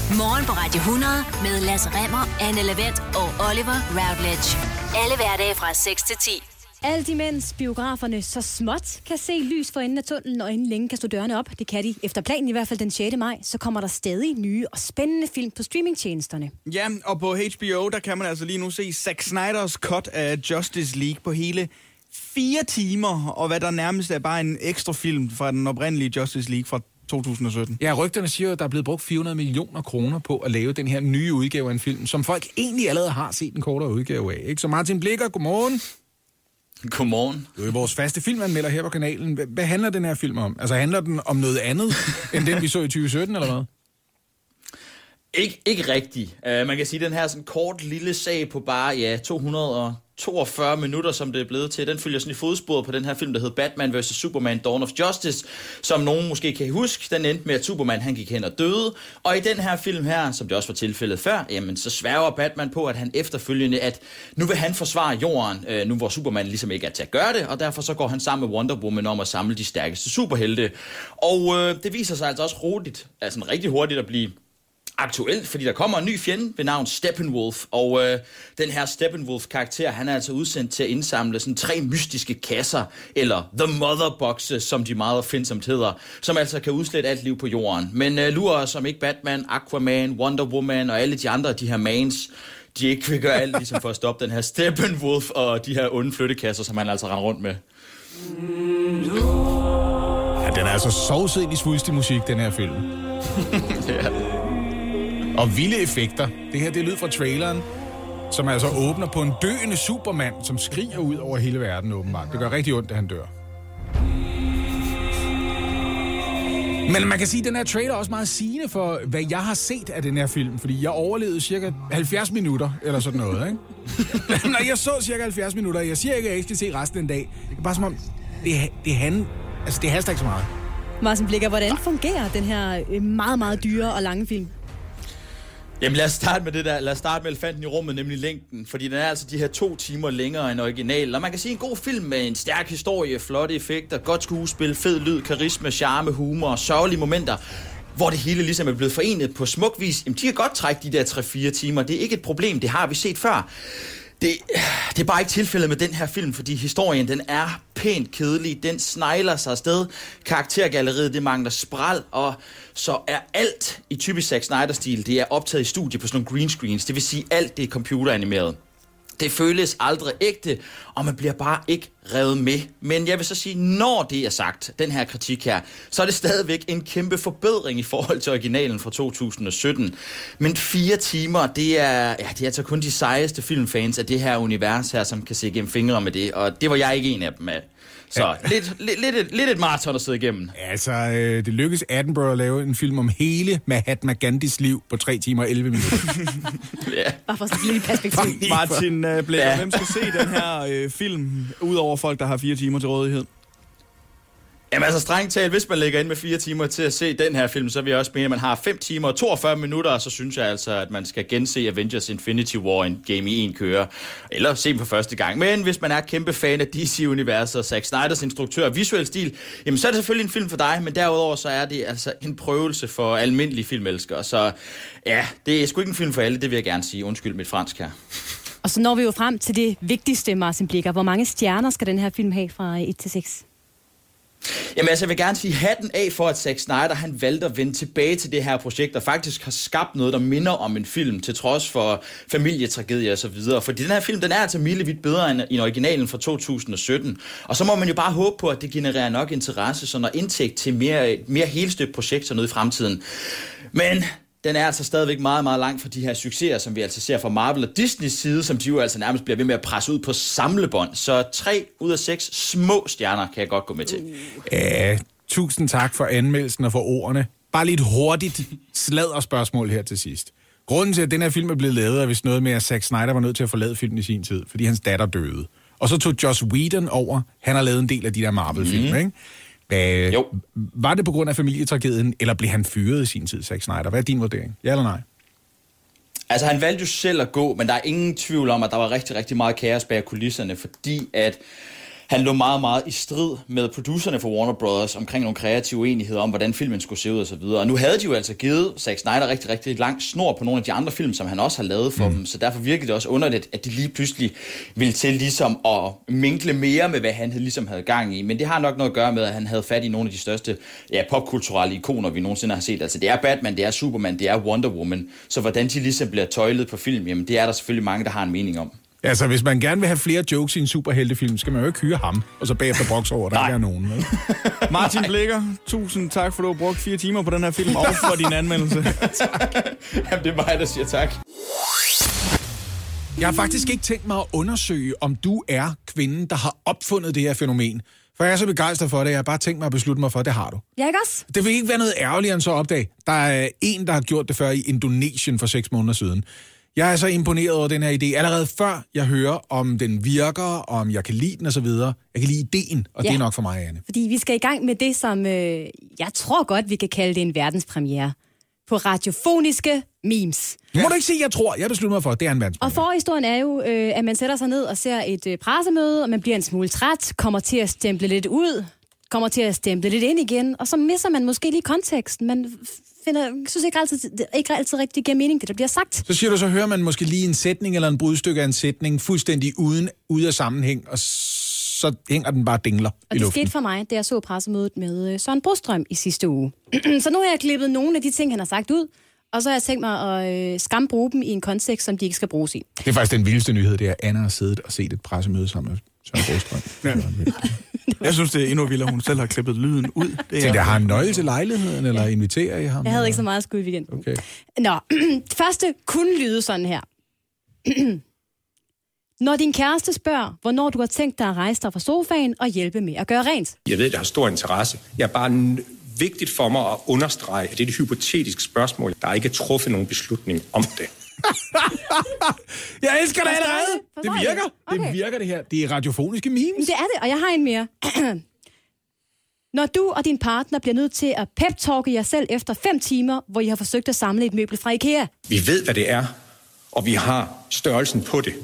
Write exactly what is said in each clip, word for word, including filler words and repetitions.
Morgen på Radio hundrede med Lasse Remmer, Anne Lavendt og Oliver Routledge. Alle hverdage fra seks til ti. Alt imens biograferne så småt kan se lys for enden af tunnelen, og inden længe kan stå dørene op. Det kan de efter planen i hvert fald den sjette maj. Så kommer der stadig nye og spændende film på streamingtjenesterne. Ja, og på H B O, der kan man altså lige nu se Zack Snyders cut af Justice League på hele fire timer. Og hvad der nærmest er bare en ekstra film fra den oprindelige Justice League fra to tusind og sytten. Ja, rygterne siger, at der er blevet brugt fire hundrede millioner kroner på at lave den her nye udgave af en film, som folk egentlig allerede har set en kortere udgave af. Ikke? Så Martin Blikker, godmorgen. Godmorgen. Du er vores faste filmanmelder her på kanalen. Hvad handler den her film om? Altså handler den om noget andet, end den vi så i tyve sytten, eller hvad? Ikke, ikke rigtigt. Uh, man kan sige, at den her sådan kort lille sag på bare ja, to hundrede og toogfyrre minutter, som det er blevet til, den følger sådan i fodsporet på den her film, der hedder Batman versus. Superman Dawn of Justice, som nogen måske kan huske. Den endte med, at Superman han gik hen og døde. Og i den her film her, som det også var tilfældet før, jamen så sværger Batman på, at han efterfølgende, at nu vil han forsvare jorden, øh, nu hvor Superman ligesom ikke er til at gøre det, og derfor så går han sammen med Wonder Woman om at samle de stærkeste superhelte. Og øh, det viser sig altså også hurtigt, altså rigtig hurtigt at blive aktuelt, fordi der kommer en ny fjende ved navn Steppenwolf, og øh, den her Steppenwolf-karakter, han er altså udsendt til at indsamle sådan tre mystiske kasser, eller The Mother Boxes, som de meget opfindsomt hedder, som altså kan udslette alt liv på jorden. Men øh, lurer os, som ikke Batman, Aquaman, Wonder Woman og alle de andre af de her mans, de ikke vil gøre alt ligesom for at stoppe den her Steppenwolf og de her onde flyttekasser, som han altså render rundt med. Ja, den er altså sovset ind i svulstig musik, den her film. Ja. Og vilde effekter. Det her, det er lyd fra traileren, som altså åbner på en døende Superman, som skriger ud over hele verden åbenbart. Det gør rigtig ondt, da han dør. Men man kan sige, at den her trailer er også meget sigende for, hvad jeg har set af den her film. Fordi jeg overlevede cirka halvfjerds minutter, eller sådan noget, ikke? Når jeg så cirka halvfjerds minutter, jeg siger ikke, at jeg ikke skal se resten af den dag. Det er bare som om, det, det, han, altså, det haster ikke så meget. Martin Blikker, hvordan fungerer den her meget, meget dyre og lange film? Jamen lad os starte med det der, lad os starte med elefanten i rummet, nemlig længden, fordi den er altså de her to timer længere end original, og man kan sige en god film med en stærk historie, flotte effekter, godt skuespil, fed lyd, karisme, charme, humor og sørgelige momenter, hvor det hele ligesom er blevet forenet på smuk vis. Jamen de kan godt trække de der tre fire timer, det er ikke et problem, det har vi set før. Det, det er bare ikke tilfældet med den her film, fordi historien, den er pænt kedelig, den snegler sig afsted, karaktergalleriet, det mangler spræl, og så er alt i typisk Zack Snyder-stil, det er optaget i studie på sådan nogle green screens, det vil sige alt det er computeranimeret. Det føles aldrig ægte, og man bliver bare ikke revet med. Men jeg vil så sige, når det er sagt, den her kritik her, så er det stadigvæk en kæmpe forbedring i forhold til originalen fra to tusind og sytten. Men fire timer, det er, ja, det er altså kun de sejeste filmfans af det her univers her, som kan se gennem fingre med det, og det var jeg ikke en af dem af. Så ja. lidt, lidt, lidt, et, lidt et maraton at sidde igennem. Altså, øh, det lykkedes Attenborough at lave en film om hele Mahatma Gandhis liv på tre timer og elleve minutter. Ja. Bare for at sætte lidt perspektiv. Martin uh, Blikker, Ja. hvem skal se den her øh, film, udover folk, der har fire timer til rådighed? Jamen altså strengt talt, hvis man lægger ind med fire timer til at se den her film, så vil jeg også mene, at man har fem timer og toogfyrre minutter, og så synes jeg altså, at man skal gense Avengers Infinity War en game i en kører, eller se dem for første gang. Men hvis man er kæmpe fan af D C-universet og Zack Snyders instruktør og visuel stil, jamen så er det selvfølgelig en film for dig, men derudover så er det altså en prøvelse for almindelige filmelskere. Så ja, det er sgu ikke en film for alle, det vil jeg gerne sige. Undskyld mit fransk her. Og så når vi jo frem til det vigtigste, Martin Blikker. Hvor mange stjerner skal den her film have fra et til seks? Jamen altså, jeg vil gerne sige hatten af for, at Zack Snyder, han valgte at vende tilbage til det her projekt, og faktisk har skabt noget, der minder om en film, til trods for familietragedier og så videre. Fordi den her film, den er altså milevidt bedre end i originalen fra to tusind og sytten. Og så må man jo bare håbe på, at det genererer nok interesse, så når indtægt til mere, mere helstøbt projekt sådan noget i fremtiden. Men den er altså stadigvæk meget, meget langt fra de her succeser, som vi altså ser fra Marvel og Disneys side, som de jo altså nærmest bliver ved med at presse ud på samlebånd. Så tre ud af seks små stjerner kan jeg godt gå med til. Ja, tusind tak for anmeldelsen og for ordene. Bare lidt hurtigt sladderspørgsmål her til sidst. Grunden til, at den her film er blevet lavet, er vist noget med, at Zack Snyder var nødt til at forlade filmen i sin tid, fordi hans datter døde. Og så tog Joss Whedon over. Han har lavet en del af de der Marvel-film, mm. ikke? Æh, jo. Var det på grund af familietragedien, eller blev han fyret i sin tid, Zack Snyder? Hvad er din vurdering? Ja eller nej? Altså, han valgte jo selv at gå, men der er ingen tvivl om, at der var rigtig, rigtig meget kaos bag kulisserne, fordi at han lå meget, meget i strid med producerne for Warner Brothers omkring nogle kreative uenigheder om, hvordan filmen skulle se ud og så videre. Og nu havde de jo altså givet Zack Snyder rigtig, rigtig lang snor på nogle af de andre film, som han også har lavet for mm. dem, så derfor virkede det også underligt, at de lige pludselig ville til ligesom at minkle mere med, hvad han ligesom havde gang i. Men det har nok noget at gøre med, at han havde fat i nogle af de største ja, popkulturelle ikoner, vi nogensinde har set. Altså det er Batman, det er Superman, det er Wonder Woman. Så hvordan de ligesom bliver tøjlet på film, jamen det er der selvfølgelig mange, der har en mening om. Altså, hvis man gerne vil have flere jokes i en superheltefilm, skal man jo ikke hyre ham, og så bagefter brokse over, der ikke er nogen. Vel? Martin Blikker, tusind tak, for du har brugt fire timer på den her film, og for din anmeldelse. Tak. Jamen, det er mig, der siger tak. Jeg har faktisk ikke tænkt mig at undersøge, om du er kvinden, der har opfundet det her fænomen. For jeg er så begejstret for det, jeg har bare tænkt mig at beslutte mig for, at det har du. Ja, ikke også? Det vil ikke være noget ærgerligere end så opdag. Der er en, der har gjort det før i Indonesien for seks måneder siden. Jeg er så imponeret over den her idé. Allerede før jeg hører, om den virker, om jeg kan lide den og så videre. Jeg kan lide ideen, og ja, det er nok for mig, Anne. Fordi vi skal i gang med det, som øh, jeg tror godt, vi kan kalde det en verdenspremiere. På radiofoniske memes. Ja. Må du ikke sige, jeg tror. Jeg beslutter mig for, at det er en verdenspremiere. Og forhistorien er jo, øh, at man sætter sig ned og ser et øh, pressemøde, og man bliver en smule træt, kommer til at stemple lidt ud, kommer til at stemple lidt ind igen, og så misser man måske lige konteksten. Man finder, synes ikke altid, det ikke altid rigtig giver mening, det der bliver sagt. Så siger du, så hører man måske lige en sætning eller en brudstykke af en sætning, fuldstændig uden, ude af sammenhæng, og så hænger den bare dingler og i luften. Og det skete for mig, da jeg så pressemødet med Søren Brostrøm i sidste uge. Så nu har jeg klippet nogle af de ting, han har sagt ud, og så har jeg tænkt mig at øh, skambruge dem i en kontekst, som de ikke skal bruges i. Det er faktisk den vildeste nyhed, det er, at Anna har siddet og set et pressemøde sammen med Søren Brostrøm. Ja. Jeg synes, det er endnu vildere, hun selv har klippet lyden ud. Det er... har en nøgle til lejligheden, eller ja. Inviterer I ham? Jeg havde eller? Ikke så meget skud i weekenden. Okay. Nå, første kunne lyde sådan her. Når din kæreste spørger, hvornår du har tænkt dig at rejse dig fra sofaen og hjælpe med at gøre rent. Jeg ved, det har stor interesse. Jeg er bare vigtigt for mig at understrege, at det er et hypotetisk spørgsmål. Der er ikke truffet nogen beslutning om det. Jeg elsker det allerede! Det virker. Okay. Det virker, det her. Det er radiofoniske memes. Det er det, og jeg har en mere. Når du og din partner bliver nødt til at pep-talke jer selv efter fem timer, hvor I har forsøgt at samle et møbel fra IKEA. Vi ved, hvad det er, og vi har størrelsen på det.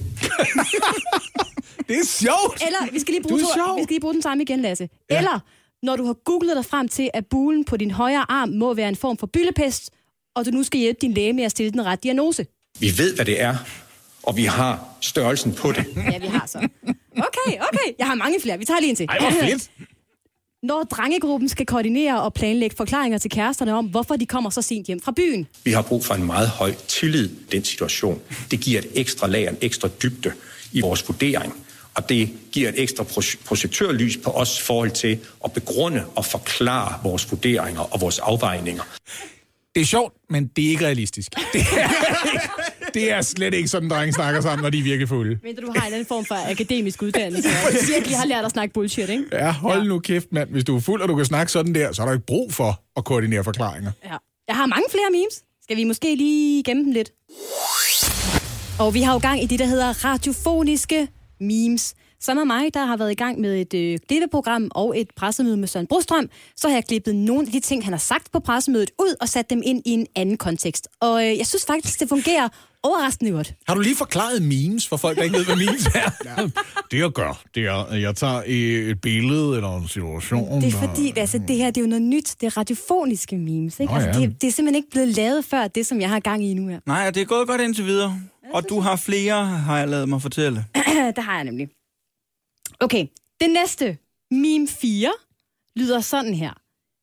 Det er sjovt! Eller, vi skal lige bruge, to, vi skal lige bruge den samme igen, Lasse. Ja. Eller, når du har googlet dig frem til, at bulen på din højre arm må være en form for byllepest, og du nu skal hjælpe din læge med at stille den ret diagnose. Vi ved, hvad det er, og vi har størrelsen på det. Ja, vi har så. Okay, okay. Jeg har mange flere. Vi tager lige en til. Ej, hvor fedt! Når drengegruppen skal koordinere og planlægge forklaringer til kæresterne om, hvorfor de kommer så sent hjem fra byen. Vi har brug for en meget høj tillid i den situation. Det giver et ekstra lag, en ekstra dybde i vores vurdering. Og det giver et ekstra projektørlys på os i forhold til at begrunde og forklare vores vurderinger og vores afvejninger. Det er sjovt, men det er ikke realistisk. Det er, det er slet ikke sådan, drenge snakker sammen, når de er virkelig fulde. Men du har en anden form for akademisk uddannelse, og du virkelig har lært at snakke bullshit, ikke? Ja, hold ja. Nu kæft, mand. Hvis du er fuld, og du kan snakke sådan der, så er der ikke brug for at koordinere forklaringer. Ja. Jeg har mange flere memes. Skal vi måske lige gemme dem lidt? Og vi har jo gang i det, der hedder radiofoniske memes. Som er mig, der har været i gang med et øh, klippeprogram og et pressemøde med Søren Brostrøm, så har jeg klippet nogle af de ting, han har sagt på pressemødet ud og sat dem ind i en anden kontekst. Og øh, jeg synes faktisk, det fungerer overraskende godt. Har du lige forklaret memes for folk, der ikke ved, hvad memes er? Ja. Det jeg gør, det er, at jeg tager et billede eller en situation. Det er fordi, der... altså, det her det er jo noget nyt. Det er radiofoniske memes. Ikke? Nå, ja. Altså, det, det er simpelthen ikke blevet lavet før, det som jeg har gang i nu her. Nej, det er gået godt indtil videre. Og du har flere, har jeg lavet mig fortælle. Det har jeg nemlig. Okay, det næste, meme fire, lyder sådan her.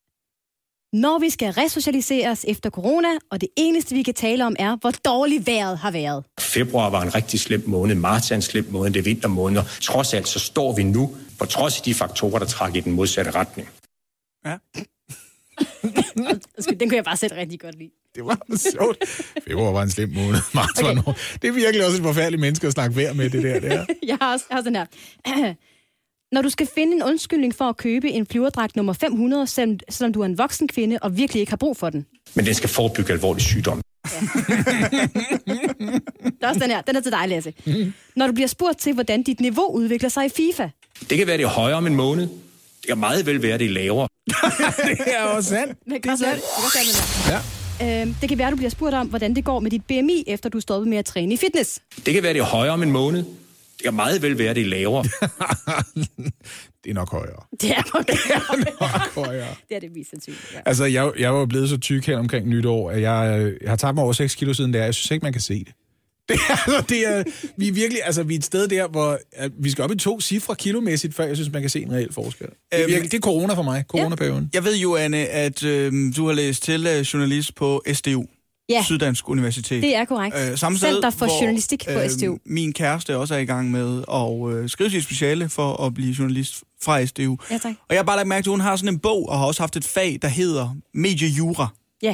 Når vi skal resocialiseres efter corona, og det eneste, vi kan tale om, er, hvor dårligt vejret har været. Februar var en rigtig slem måned, marts er en slem måned, det er vintermåneder. Trods alt, så står vi nu, på trods af de faktorer, der trækker i den modsatte retning. Ja. Den kunne jeg bare sætte rigtig godt lide. Det var sjovt. Februar var en slem måned. Marts okay. var noget. Det er virkelig også et forfærdeligt menneske at snakke vejr med, det der. Det jeg har også, jeg har sådan her. Når du skal finde en undskyldning for at købe en flyverdragt nummer fem hundrede, selvom, selvom du er en voksen kvinde og virkelig ikke har brug for den. Men den skal forebygge alvorlig sygdom. Ja. Der er også den her. Den er til dig, Lasse. Når du bliver spurgt til, hvordan dit niveau udvikler sig i FIFA. Det kan være, det er højere om en måned. Det kan meget vel være, det er lavere. Det er også sandt. Men kan det, ja. Øhm, det kan være, du bliver spurgt om, hvordan det går med dit B M I, efter du er stoppet med at træne i fitness. Det kan være, det er højere om en måned. Det kan meget vel være, det er lavere. Det er nok højere. Det er nok, Det er nok højere. det er det mest sandsynligt, ja. Altså, jeg, jeg var blevet så tyk her omkring nytår, at jeg, jeg har tabt mig over seks kilo siden der. Jeg synes ikke, man kan se det. Det er, altså, det er, vi er virkelig, altså, vi er et sted der, hvor at vi skal op i to cifre kilomæssigt, før jeg synes, man kan se en reel forskel. Det er, virkelig, det er corona for mig, coronaperioden. Jeg ved jo, Anne, at øh, du har læst til øh, journalist på S D U. Ja. Syddansk Universitet. Det er korrekt. Øh, samme sted, Center for hvor, Journalistik på S D U. Øh, min kæreste også er i gang med at øh, skrive sit speciale for at blive journalist fra S D U. Ja, tak. Og jeg har bare lagt mærke til, at hun har sådan en bog, og har også haft et fag, der hedder mediejura. Ja.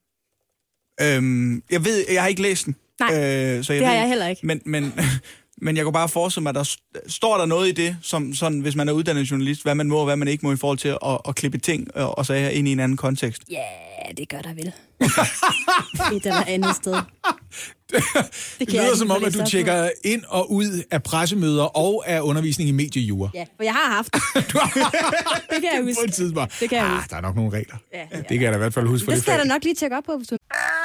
Øhm, jeg ved, jeg har ikke læst den. Nej, øh, så jeg det har ved, jeg heller ikke. Men, men, men jeg kan bare forestille mig, at der st- står der noget i det, som sådan, hvis man er uddannet journalist, hvad man må og hvad man ikke må i forhold til at, at klippe ting og, og så her ind i en anden kontekst. Ja, det gør der vel. Et eller andet sted. Det, det lyder som om, at du på. tjekker ind og ud af pressemøder og af undervisning i mediejura. Ja, for jeg har haft det. Det kan jeg huske. På et tidspunkt. Det kan jeg ah, huske. der er nok nogle regler. Ja, ja. Det kan jeg da i hvert fald huske for Det det skal jeg fag. da nok lige tjekke op på. Hvis du...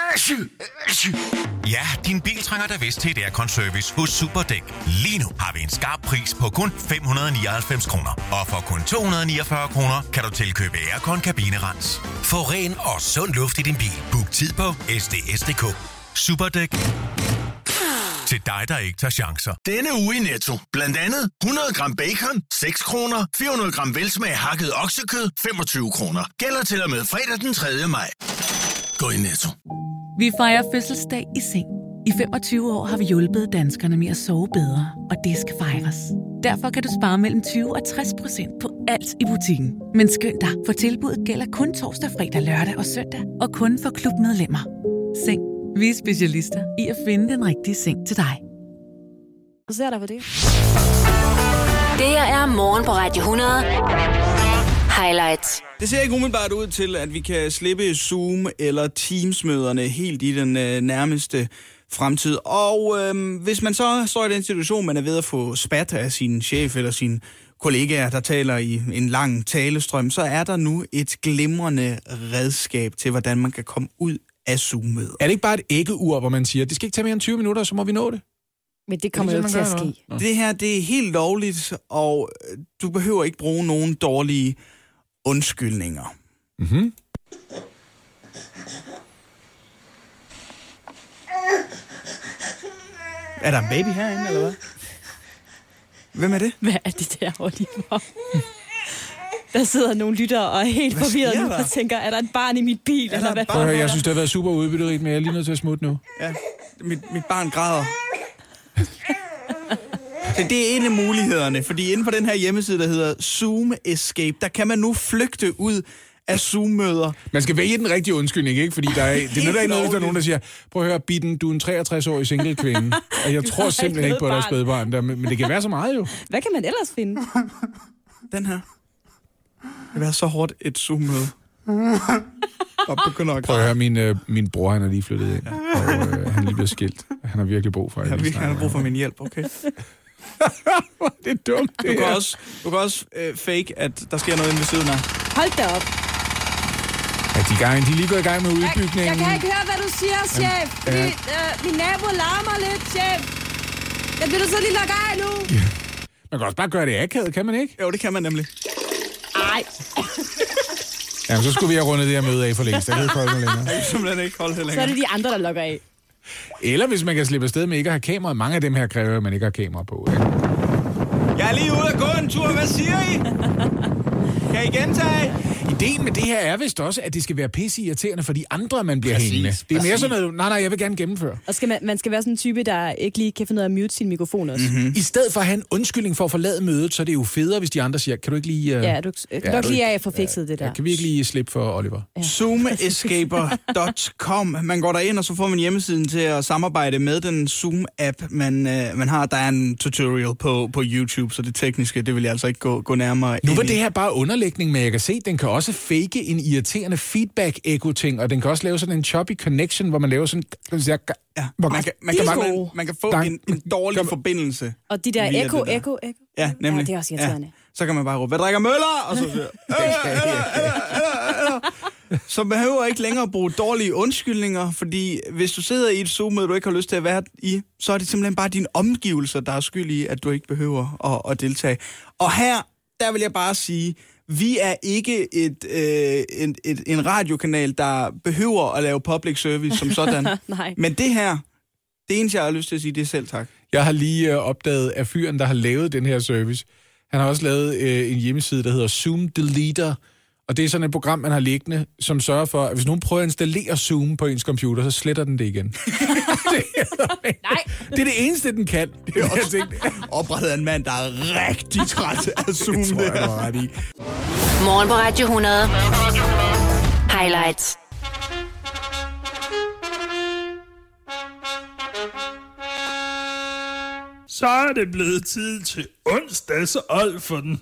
Ja, din bil trænger da vist til et aircon-service hos Superdæk. Lige nu har vi en skarp pris på kun fem hundrede nioghalvfems kroner. Og for kun to hundrede niogfyrre kroner kan du tilkøbe aircon-kabinerens. Få ren og sund luft i din bil. Book tid på S D S punktum D K. Superdæk. Til dig, der ikke tager chancer. Denne uge i Netto. Blandt andet hundrede gram bacon, seks kroner. fire hundrede gram velsmag hakket oksekød, femogtyve kroner. Gælder til og med fredag den tredje maj. Gå i Netto. Vi fejrer fødselsdag i seng. I femogtyve år har vi hjulpet danskerne med at sove bedre, og det skal fejres. Derfor kan du spare mellem tyve og tres procent på alt i butikken. Men skynd dig, for tilbuddet gælder kun torsdag, fredag, lørdag og søndag, og kun for klubmedlemmer. Seng. Vi er specialister i at finde den rigtige seng til dig. Så ser der på det. Det her er Morgen på Radio hundrede. Highlights. Det ser ikke umiddelbart ud til, at vi kan slippe Zoom- eller Teams-møderne helt i den øh, nærmeste fremtid. Og øh, hvis man så står i den situation, man er ved at få spat af sin chef eller sine kollegaer, der taler i en lang talestrøm, så er der nu et glimrende redskab til, hvordan man kan komme ud af Zoom-møder. Er det ikke bare et æggeur, hvor man siger, det skal ikke tage mere end tyve minutter, så må vi nå det? Men det kommer Er jo det ikke til sådan, at man ske. gør, Det her, det er helt lovligt, og du behøver ikke bruge nogen dårlige undskyldninger. Mhm. Er der en baby herinde, eller hvad? Hvem er det? Hvad er det der, Oliver? Der sidder nogle lyttere og er helt Hvad forvirret sker nu der? og tænker, er der et barn i mit bil, der eller et hvad? barn? Prøv at høre, jeg synes, det har været super udbytterigt, men jeg er lige nødt til at smutte nu. Ja, mit, mit barn græder. Så det er en af mulighederne, fordi inde på den her hjemmeside, der hedder Zoom Escape, der kan man nu flygte ud af Zoom-møder. Man skal vælge den rigtige undskyldning, ikke? Fordi der er, det er nødt ikke noget, hvis der er nogen, der siger, prøv at høre, Bitten, du er en treogtres-årig single kvinde, og jeg tror har simpelthen ikke ikke på, at der er noget spædbarn der, men men det kan være så meget jo. Hvad kan man ellers finde? Den her. Det vil være så hårdt et Zoom-møde. Og begynder at Prøv at græde. høre, min, øh, min bror, han er lige flyttet ind, og øh, han er lige blevet skilt. Han har virkelig brug for, at Jeg jeg har lige virkelig han har brug for min hjælp, okay? Det er dumt, det Du kan her. også, du kan også øh, fake, at der sker noget inde ved siden af. Hold da op. Ja, de, er i gang, de er lige gået i gang med Jeg, udbygningen. jeg kan ikke høre, hvad du siger, chef. Fordi øh, min nabo larmer lidt, chef. Jeg bliver du så lige lukke af nu? Man kan også bare gøre det akavet, kan man ikke? Jo, det kan man nemlig. Ej. Jamen, så skulle vi have rundet det her møde af for længst. Jeg ved ikke holde længere. Jeg kan simpelthen ikke holde det Så er længere. det de andre, der lukker af. Eller hvis man kan slippe afsted med ikke at have kamera. Mange af dem her kræver, at man ikke har kamera på. Ikke? Jeg er lige ude at gå en tur. Hvad siger I? Kan I gentage? Ideen med det her er vist også, at det skal være pisse irriterende for de andre, man bliver Præcis, hængende. Det er mere præcis. sådan noget, nej, nej, jeg vil gerne gennemføre. Og skal man, man skal være sådan en type, der ikke lige kan finde ud af at mute sin mikrofon også. Mm-hmm. I stedet for at have en undskyldning for at forlade mødet, så er det jo federe, hvis de andre siger, kan du ikke lige... Uh... Ja, du kan Ja, nok du- lige af at få fikset det der. Kan vi ikke lige slippe for Oliver? zoom escaper punktum com. Man går derind, og så får man hjemmesiden til at samarbejde med den Zoom-app, man, øh, man har. Der er en tutorial på, på YouTube, så det tekniske, det vil jeg altså ikke gå, gå nærmere Nu ind var i. det her bare underlægning, men jeg kan se, at den kan også fake en irriterende feedback-eko-ting, og den kan også lave sådan en choppy connection, hvor man laver sådan... Ja, Hvor man, kan, man, kan, de er man, gode. man kan få Gang. en, en dårlig Gør- forbindelse. Og de der via ekko, det der. ekko, ekko. Ja, nemlig. Ja, det er også irriterende. Ja. Så kan man bare råbe, hvad drikker Møller? Og så siger, Så behøver ikke længere bruge dårlige undskyldninger, fordi hvis du sidder i et Zoom-møde, du ikke har lyst til at være i, så er det simpelthen bare dine omgivelser, der er skyld i, at du ikke behøver at, at deltage. Og her, der vil jeg bare sige, vi er ikke et, øh, en, et, en radiokanal, der behøver at lave public service som sådan. Men det her, det eneste, jeg har lyst til at sige, det er selv tak. Jeg har lige øh, opdaget af fyren, der har lavet den her service. Han har også lavet øh, en hjemmeside, der hedder Zoom Deleter. Og det er sådan et program, man har liggende, som sørger for, at hvis nogen prøver at installere Zoom på ens computer, så sletter den det igen. det, er, Nej. det er det eneste, den kan. Det er også oprettet af en mand, der er rigtig træt af Zoom. Det tror jeg, du har ret i. Morgen på Radio hundrede. Highlights. Så er det blevet tid til onsdags old for den.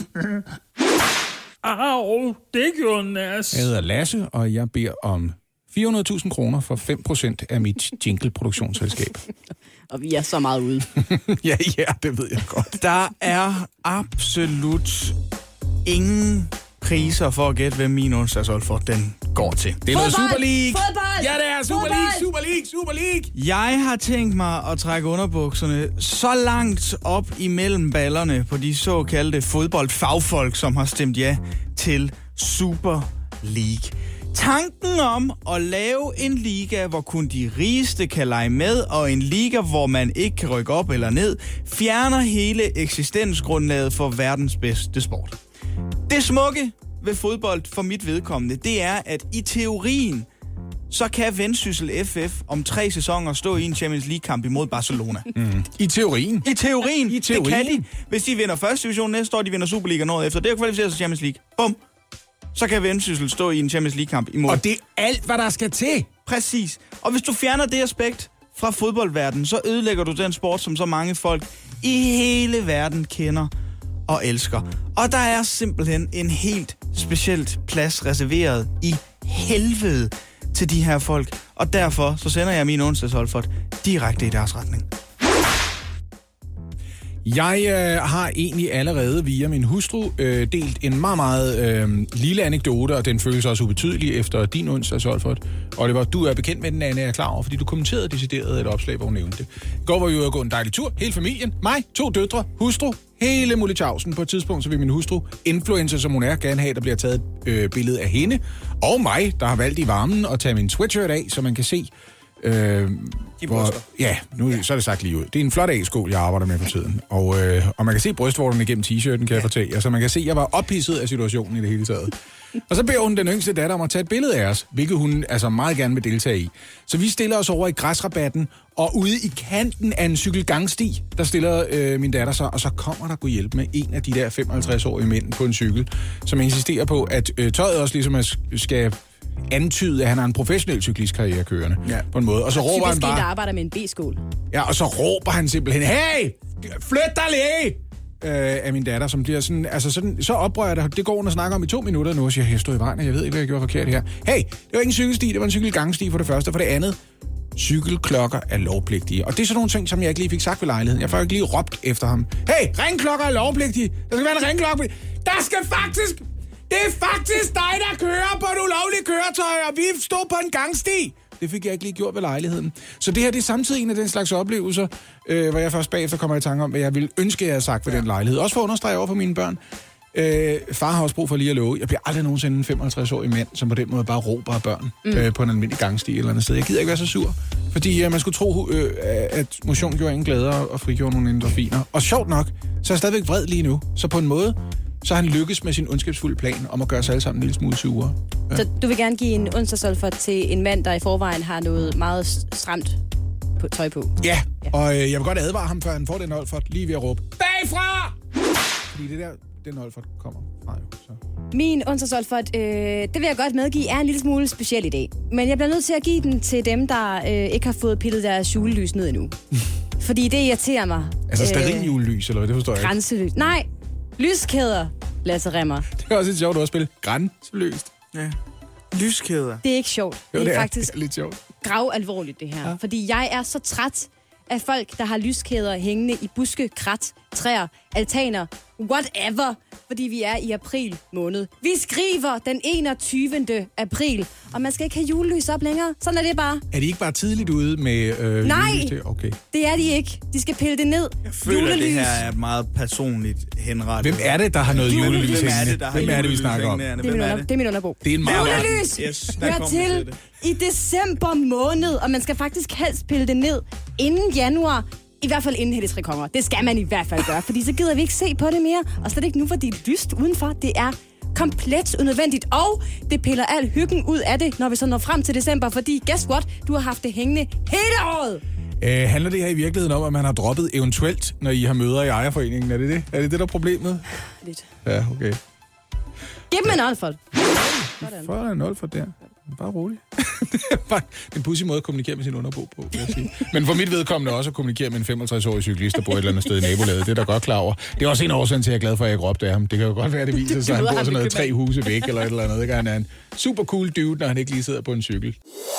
Au, det gjorde nas. Jeg hedder Lasse, og jeg beder om fire hundrede tusind kroner for fem procent af mit jingle-produktionsselskab. Og vi er så meget ude. ja, ja, det ved jeg godt. Der er absolut ingen priser for at gætte, hvem min onsdagshold for den går til. Det er noget Super League. Fodbold! Ja, det er Super Fodbold! League, Super League, Super League. Jeg har tænkt mig at trække underbukserne så langt op imellem ballerne på de såkaldte fodboldfagfolk, som har stemt ja til Super League. Tanken om at lave en liga, hvor kun de rigeste kan lege med, og en liga, hvor man ikke kan rykke op eller ned, fjerner hele eksistensgrundlaget for verdens bedste sport. Det smukke ved fodbold for mit vedkommende, det er, at i teorien, så kan Vendsyssel F F om tre sæsoner stå i en Champions League-kamp imod Barcelona. Mm. I teorien? I teorien. I teorien. Det kan de. Hvis de vinder første division næste år, de vinder Superliga året efter. Det er jo kvalificeret til Champions League. Bum. Så kan Vendsyssel stå i en Champions League-kamp imod. Og det er alt, hvad der skal til. Præcis. Og hvis du fjerner det aspekt fra fodboldverdenen, så ødelægger du den sport, som så mange folk i hele verden kender og elsker. Og der er simpelthen en helt specielt plads reserveret i helvede til de her folk. Og derfor så sender jeg min onsdagsholdfort direkte i deres retning. Jeg øh, har egentlig allerede via min hustru øh, delt en meget, meget øh, lille anekdote, og den føles også ubetydelig efter din onsdagsholdfort. Oliver, du er bekendt med den, Anne, er klar over, fordi du kommenterede decideret et opslag, hvor hun nævnte det. I går var vi ude at gå en dejlig tur, hele familien, mig, to døtre, hustru, hele muligtjavsen. På et tidspunkt så vil min hustru, influencer som hun er, gerne have, der bliver taget et øh, billede af hende, og mig, der har valgt i varmen at tage min sweatshirt af, så man kan se... Øh, hvor, ja, nu så er det sagt lige ud. Det er en flot A-skål, jeg arbejder med på tiden. Og, øh, og man kan se brystvorterne gennem t-shirten, kan jeg fortælle jer. Så man kan se, at jeg var ophidset af situationen i det hele taget. Og så beder hun den yngste datter om at tage et billede af os, hvilket hun altså meget gerne vil deltage i. Så vi stiller os over i græsrabatten, og ude i kanten af en cykelgangsti, der stiller øh, min datter sig, og så kommer der kunne hjælpe med en af de der femoghalvtreds-årige mænd på en cykel, som insisterer på, at øh, tøjet også ligesom skal antyde, at han har en professionel cyklistkarriere kørende, ja, på en måde. Og så råber han bare... der arbejder med en B-skål. Ja, og så råber han simpelthen, hey, flyt dig lige! Øh, af min datter, som bliver sådan, altså sådan, så oprører det, det går hun og snakker om i to minutter nu, og siger, jeg stod i vejen, jeg ved ikke, hvad jeg gjorde forkert her. Hey, det var ikke en cykelsti, det var en cykelgangsti for det første, for det andet, cykelklokker er lovpligtige. Og det er sådan nogle ting, som jeg ikke lige fik sagt ved lejligheden. Jeg får ikke lige råbt efter ham. Hey, ringklokker er lovpligtige! Der skal være en ringklokke. Der skal faktisk... Det er faktisk dig, der kører på et ulovligt køretøj, og vi stod på en gangsti. Det fik jeg ikke lige gjort ved lejligheden. Så det her, det er samtidig en af den slags oplevelser, øh, hvor jeg først bagefter kommer i tanke om, hvad jeg ville ønske, jeg havde sagt ved ja. den lejlighed. Også for at understrege over for mine børn. Øh, far har også brug for lige at love. Jeg bliver aldrig nogensinde en femoghalvtreds-årig mand, som på den måde bare råber af børn mm. øh, på en almindelig gangsti eller andet sted. Jeg gider ikke være så sur. Fordi øh, man skulle tro, øh, at motion gjorde en glædere og frigjorde nogle endorfiner. Og sjovt nok, så er jeg stadigvæk vred lige nu. Så på en måde... så har han lykkes med sin ondskabsfulde plan om at gøre os alle sammen en lille smule sure. Ja. Så du vil gerne give en onsdagsholdfort til en mand, der i forvejen har noget meget stramt på, tøj på? Ja, ja. Og øh, jeg vil godt advare ham, før han får den holdfort, lige ved at råbe, bagfra! Fordi det der, den holdfort kommer fra jo. Så. Min onsdagsholdfort, øh, det vil jeg godt medgive, er en lille smule speciel i dag. Men jeg bliver nødt til at give den til dem, der øh, ikke har fået pillet deres julelys ned endnu. Fordi det irriterer mig. Altså stearinjulelys, eller hvad? Det forstår jeg ikke. Grænselys. Nej, lyskæder, Lasse Remmer. Det er også lidt sjovt at spille grænseløst. Ja. Lyskæder. Det er ikke sjovt. Jo, det er det er, faktisk det er lidt sjovt. gravalvorligt, det her. Ja. Fordi jeg er så træt af folk, der har lyskæder hængende i buske, krat, træer, altaner, whatever, fordi vi er i april måned. Vi skriver den enogtyvende april, og man skal ikke have julelys op længere. Sådan er det bare. Er de ikke bare tidligt ude med øh, Nej, julelys til? Okay. Det er de ikke. De skal pille det ned. Jeg føler, julelys. at det her er meget personligt henrettet. Hvem er det, der har noget julelys Hvem er hængende? det, der har Hvem er det, vi julelys snakker om? hængende? Det er, Hvem min er under, det er min underbo. Det er en meget... Julelys! Yes, der Hør kommer vi til til det. i december måned, og man skal faktisk helst pille det ned inden januar. I hvert fald inden Hellig Tre Konger. Det skal man i hvert fald gøre, fordi så gider vi ikke se på det mere. Og slet ikke nu, hvor det er lyst udenfor. Det er komplet unødvendigt, og det piller al hyggen ud af det, når vi så når frem til december, fordi guess what? Du har haft det hængende hele året. Øh, handler det her i virkeligheden om, at man har droppet eventuelt, når I har møder i ejerforeningen? Er det det? Er det det, der er problemet? Lidt. Ja, okay. Giv dem en Olfert. For en Olfert der. Bare rolig. Det er bare en pudsig måde at kommunikere med sin underbo på, vil jeg sige. Men for mit vedkommende også at kommunikere med en femogtres-årig cyklist, der bor et eller andet sted i nabolaget. Det er der godt klar over. Det er også en årsag til, at jeg er glad for, at jeg ikke råbte af ham. Det kan jo godt være, at det viser sig, at han bor sådan noget tre huse væk eller et eller andet. Han er en super cool dude, når han ikke lige sidder på en cykel.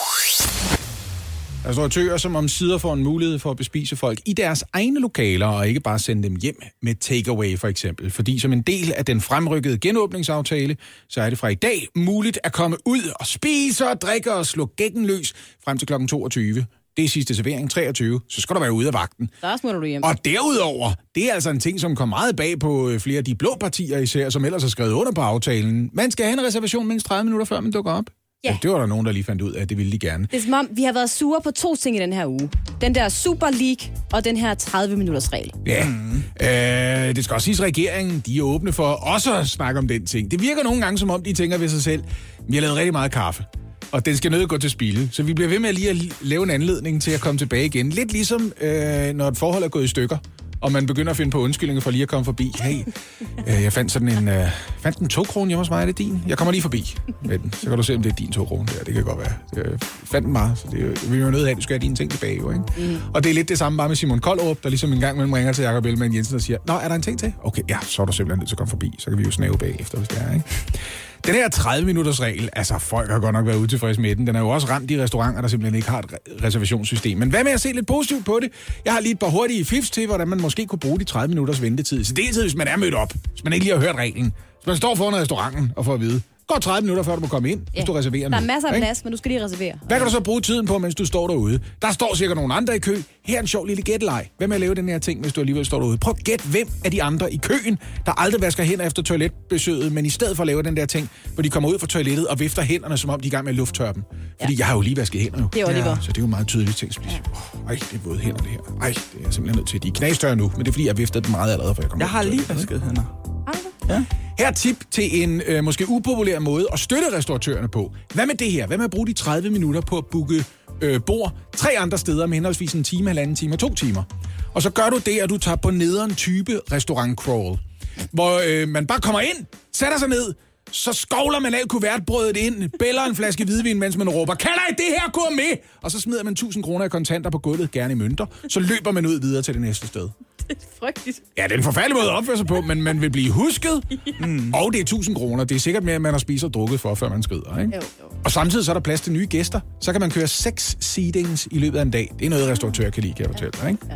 Restauratører, som omsider får en mulighed for at bespise folk i deres egne lokaler, og ikke bare sende dem hjem med takeaway for eksempel. Fordi som en del af den fremrykkede genåbningsaftale, så er det fra i dag muligt at komme ud og spise og drikke og slå gækken løs frem til klokken toogtyve. Det er sidste servering, treogtyve, så skal du være ude af vagten. Der smutter du hjem. Og derudover, det er altså en ting, som kom meget bag på flere af de blå partier især, som ellers har skrevet under på aftalen. Man skal have en reservation mindst tredive minutter før man dukker op. Ja. Ja, det var der nogen, der lige fandt ud af, at det ville de gerne. Det er som om, vi har været sure på to ting i den her uge. Den der Super League og den her tredive-minutters regel. Ja, mm. øh, det skal også siges, at regeringen, de er åbne for også at snakke om den ting. Det virker nogle gange, som om de tænker ved sig selv, vi har lavet rigtig meget kaffe, og den skal nødt gå til spilde. Så vi bliver ved med lige at lave en anledning til at komme tilbage igen. Lidt ligesom, øh, når et forhold er gået i stykker, og man begynder at finde på undskyldninger for lige at komme forbi. Hey, øh, jeg fandt sådan en, øh, fandt en to kroner hjemme hos mig, er det din? Jeg kommer lige forbi med den, så kan du se, om det er din to kroner der. Det kan godt være. Jeg fandt den bare, så det, vi er jo nødt af, at du skal have dine ting tilbage, jo, ikke? Mm. Og det er lidt det samme bare med Simon Koldrup, der ligesom en gang mellem ringer til Jakob Ellemann Jensen og siger, nå, er der en ting til? Okay, ja, så er du simpelthen nødt til at komme forbi, så kan vi jo snæve bagefter, hvis det er, ikke? Den her tredive-minutters regel, altså folk har godt nok været utilfredse med den. Den er jo også ramt de restauranter, der simpelthen ikke har et reservationssystem. Men hvad med at se lidt positivt på det? Jeg har lige et par hurtige fifs til, hvordan man måske kunne bruge de tredive minutters ventetid. Så deltid, hvis man er mødt op, hvis man ikke lige har hørt reglen. Hvis man står foran restauranten og får at vide, går tredive minutter, før du må komme ind, ja, hvis du reserverer. Der er masser af plads, men du skal lige reservere. Hvad kan du så bruge tiden på, mens du står derude? Der står sikkert nogle andre i kø. Her er en sjov lille gætteleg. Hvem er at lave den her ting, hvis du alligevel står derude? Prøv at gætte, hvem af de andre i køen, der aldrig vasker hænder efter toiletbesøget, men i stedet for at lave den der ting, hvor de kommer ud fra toilettet og vifter hænderne, som om de er i gang med at lufttørre dem. Fordi ja, jeg har jo lige vasket hænder jo. Det er Oliver. Ja, så det er jo meget tydeligt ting. Ja. Oh, ej, det er våde hænder det her. Ej, det er jeg simpelthen nødt til. De er knastørre nu, men det er fordi, jeg viftede dem meget allerede, for jeg kom. Jeg har lige vasket hænder. Ja. Her er tip til en øh, måske upopulær måde at støtte restauratørerne på. Hvad med det her? Hvad med at bruge de tredive minutter på at booke øh, bord tre andre steder med henholdsvis en time, halvanden time og to timer? Og så gør du det, at du tager på nederen type restaurant crawl, hvor øh, man bare kommer ind, sætter sig ned, så skovler man alt kuvertbrødet ind, bæller en flaske hvidvin, mens man råber, kalder I det her gourmet? Og så smider man tusind kroner i kontanter på gulvet, gerne i mønter. Så løber man ud videre til det næste sted. Det er frygteligt. Ja, det er en forfærdelig måde at opføre sig på, men man vil blive husket. Mm. Og det er tusind kroner. Det er sikkert mere, at man har spist og drukket for, før man skrider, ikke? Jo, jo. Og samtidig så er der plads til nye gæster. Så kan man køre seks seatings i løbet af en dag. Det er noget, restauratører kan lide, kan jeg fortælle dig, ikke? Ja.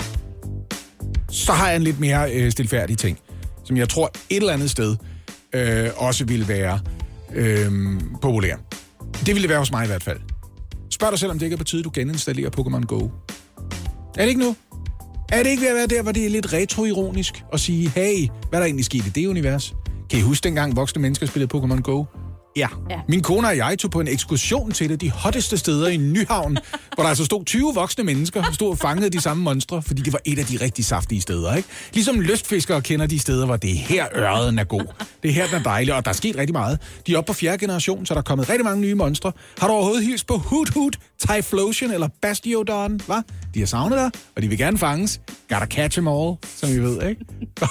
Så har jeg en lidt mere øh, stilfærdig ting, som jeg tror et eller andet sted øh, også ville være øh, populær. Det ville det være hos mig i hvert fald. Spørg dig selv, om det ikke er på tide, du geninstallerer Pokémon Go. Er det ikke nu? Er det ikke ved at være der, hvor det er lidt retroironisk at sige, hey, hvad er der egentlig sket i det univers? Kan I huske dengang voksne mennesker spillede Pokémon Go? Ja. ja. Min kone og jeg tog på en ekskursion til det, de hotteste steder i Nyhavn, hvor der altså stod tyve voksne mennesker, der stod og fangede de samme monstre, fordi det var et af de rigtig saftige steder, ikke? Ligesom lystfiskere kender de steder, hvor det er her ørreden er god. Det er her, den er dejlig, og der er sket rigtig meget. De er oppe på fjerde generation, så der er kommet rigtig mange nye monstre. Har du overhovedet hilst på Hoot Hoot, Typhlosion eller Bastiodon? Hva? De har savnet dig, og de vil gerne fanges. Gotta catch them all, som I ved, ikke?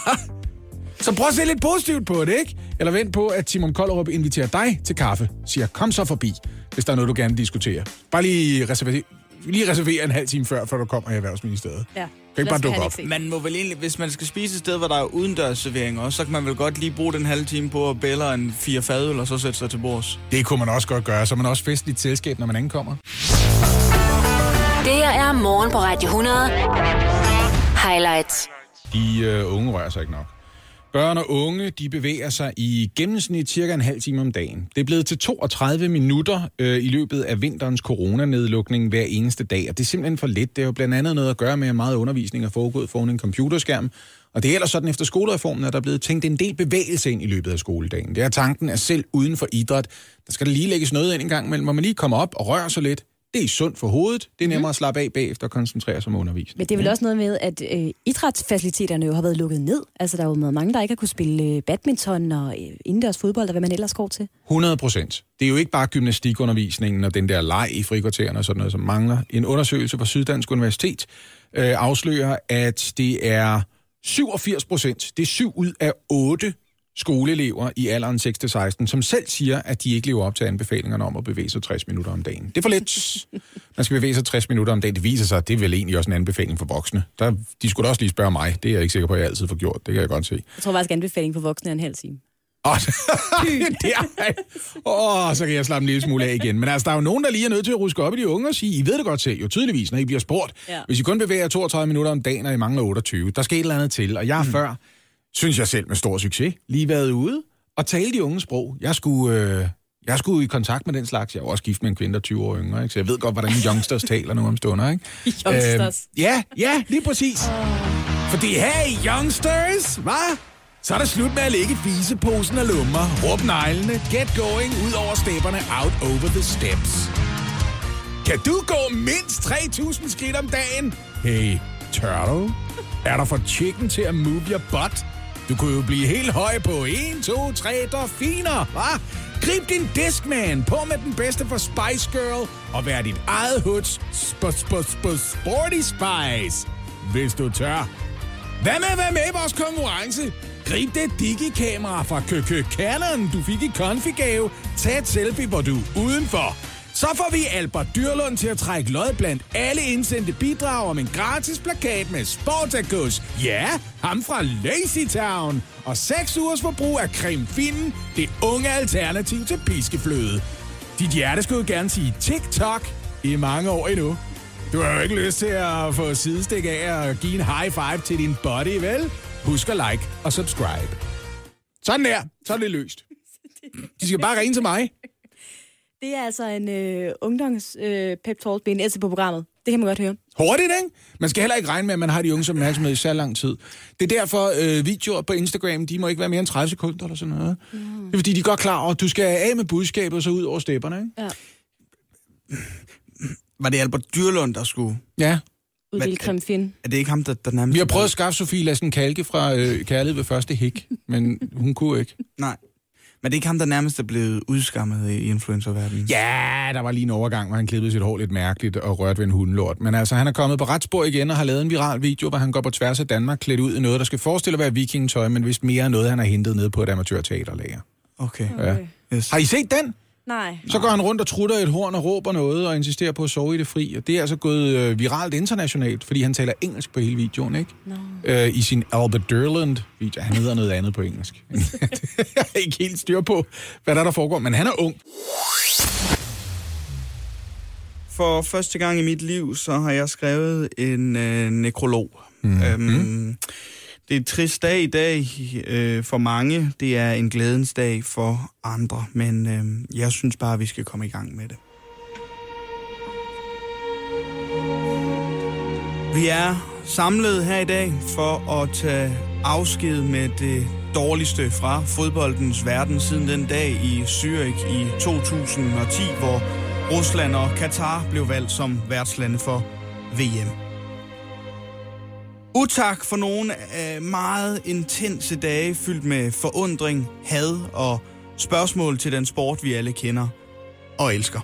Så prøv at se lidt positivt på det, ikke? Eller vent på, at Simon Koldrup inviterer dig til kaffe. Siger, kom så forbi, hvis der er noget, du gerne diskuterer. Bare lige reservere, lige reservere en halv time før, før du kommer i Erhvervsministeriet. Ja. Kan ikke bare dukke op. Man må vel egentlig, hvis man skal spise et sted, hvor der er udendørsservering også, så kan man vel godt lige bruge den halve time på at bælle en fire fadøl, og så sætte sig til bords. Det kunne man også godt gøre, så man også festligt selskab, når man ankommer. Det her er Morgen på Radio hundrede. Highlights. De øh, unge rører sig ikke nok. Børn og unge, de bevæger sig i gennemsnit cirka en halv time om dagen. Det er blevet til toogtredive minutter øh, i løbet af vinterens coronanedlukning hver eneste dag, og det er simpelthen for lidt. Det er jo blandt andet noget at gøre med, at meget undervisning er foregået foran en computerskærm. Og det er ellers sådan efter skolereformen, at der er blevet tænkt en del bevægelse ind i løbet af skoledagen. Det er tanken, at selv uden for idræt, der skal der lige lægges noget ind en gang imellem, hvor man lige kommer op og rører sig lidt. Det er sundt for hovedet. Det er nemmere mm. at slappe af bagefter og koncentrere sig om undervisning. Men det er vel også noget med, at øh, idrætsfaciliteterne jo har været lukket ned. Altså, der er jo mange, der ikke har kunnet spille badminton og øh, indendørs fodbold, og hvad man ellers går til. hundrede procent. Det er jo ikke bare gymnastikundervisningen og den der leg i frikvartererne og sådan noget, som mangler. En undersøgelse fra Syddansk Universitet øh, afslører, at det er syvogfirs procent. Det er syv ud af otte skoleelever i alderen seks til seksten, som selv siger, at de ikke lever op til anbefalingerne om at bevæge sig tres minutter om dagen. Det er for lidt. Man skal bevæge sig tres minutter om dagen. Det viser sig, at det er vel egentlig også en anbefaling for voksne. Der, de skulle da også lige spørge mig. Det er jeg ikke sikker på, at jeg altid får gjort. Det kan jeg godt se. Jeg tror faktisk, at anbefaling for voksne er en halv time. Åh, oh, så kan jeg slappe en lille smule af igen. Men altså, der er jo nogen, der lige er nødt til at ruske op i de unge og sige, I ved det godt selv, jo tydeligvis, når I bliver spurgt. Ja. Hvis I kun bevæger toogtredive minutter om dagen, og I mangler otteogtyve, der skal et eller andet til. Og jeg har mm. før, synes jeg selv med stor succes, lige været ude og tale de unge sprog. Jeg skulle, øh, jeg skulle i kontakt med den slags. Jeg er også gift med en kvinde, der er tyve år yngre, ikke? Så jeg ved godt, hvordan youngsters taler nu om stunder, ikke? Youngsters? Øh, ja, ja, lige præcis. Oh. Fordi, hey, youngsters, hvad? Så er der slut med at lægge fiseposen og lummer, råb neglene, get going, ud over stepperne, out over the steps. Kan du gå mindst tre tusind skridt om dagen? Hey, turtle, er der for chicken til at move your butt? Du kunne jo blive helt høj på en, to, tre delfiner, hva'? Grib din Discman på med den bedste for Spice Girl, og vær dit eget hoods sp- sp- sp- Sporty Spice, hvis du tør. Hvad med at være med i vores konkurrence? Grib det digi-kamera fra Køkø Canon, du fik i konfigave. Tag et selfie, hvor du er udenfor. Så får vi Albert Dyrlund til at trække lod blandt alle indsendte bidrag om en gratis plakat med Sportacus. Ja, ham fra Lazy Town. Og seks ugers forbrug af creme finnen, det unge alternativ til piskefløde. Dit hjerte skulle jo gerne sige TikTok i mange år endnu. Du har jo ikke lyst til at få sidestik af og give en high five til din body, vel? Husk at like og subscribe. Sådan der, så er det løst. De skal bare ringe til mig. Det er altså en øh, ungdoms øh, pep talk B N S på programmet. Det kan man godt høre. Hurtigt, ikke? Man skal heller ikke regne med, at man har de unge som opmærksomhed i så lang tid. Det er derfor, øh, videoer på Instagram, de må ikke være mere end tredive sekunder eller sådan noget. Mm. Det er fordi, de er godt klar over, at du skal af med budskabet og så ud over stepperne, ikke? Ja. Var det Albert Dyrlund, der skulle... Ja. Udvil creme fin. Er det ikke ham, der, der nærmest... Vi har prøvet at skaffe Sofie Lassen Kalke fra øh, Kærlighed ved første hik, men hun kunne ikke. Nej. Men det er ikke ham, der nærmest er blevet udskammet i influencerverdenen? Ja, der var lige en overgang, hvor han klippede sit hår lidt mærkeligt og rørte ved en hundelort. Men altså, han er kommet på ret spor igen og har lavet en viral video, hvor han går på tværs af Danmark klædt ud i noget, der skal forestille at være vikingetøj, men vist mere noget, han har hentet ned på et amatørteaterlager. Okay. Ja. Okay. Yes. Har I set den? Nej. Så går han rundt og trutter et horn og råber noget og insisterer på at sove i det fri. Og det er altså gået øh, viralt internationalt, fordi han taler engelsk på hele videoen, ikke? No. Øh, I sin Albert Dyrlund-video. Han hedder noget andet på engelsk. Jeg er ikke helt styr på, hvad der, der foregår, men han er ung. For første gang i mit liv, så har jeg skrevet en øh, nekrolog. Mm. Øhm, mm. Det er en trist dag i dag øh, for mange. Det er en glædens dag for andre. Men øh, jeg synes bare, at vi skal komme i gang med det. Vi er samlet her i dag for at tage afsked med det dårligste fra fodboldens verden siden den dag i Zürich i to tusind og ti, hvor Rusland og Katar blev valgt som værtslande for V M. Utak for nogle af meget intense dage, fyldt med forundring, had og spørgsmål til den sport, vi alle kender og elsker.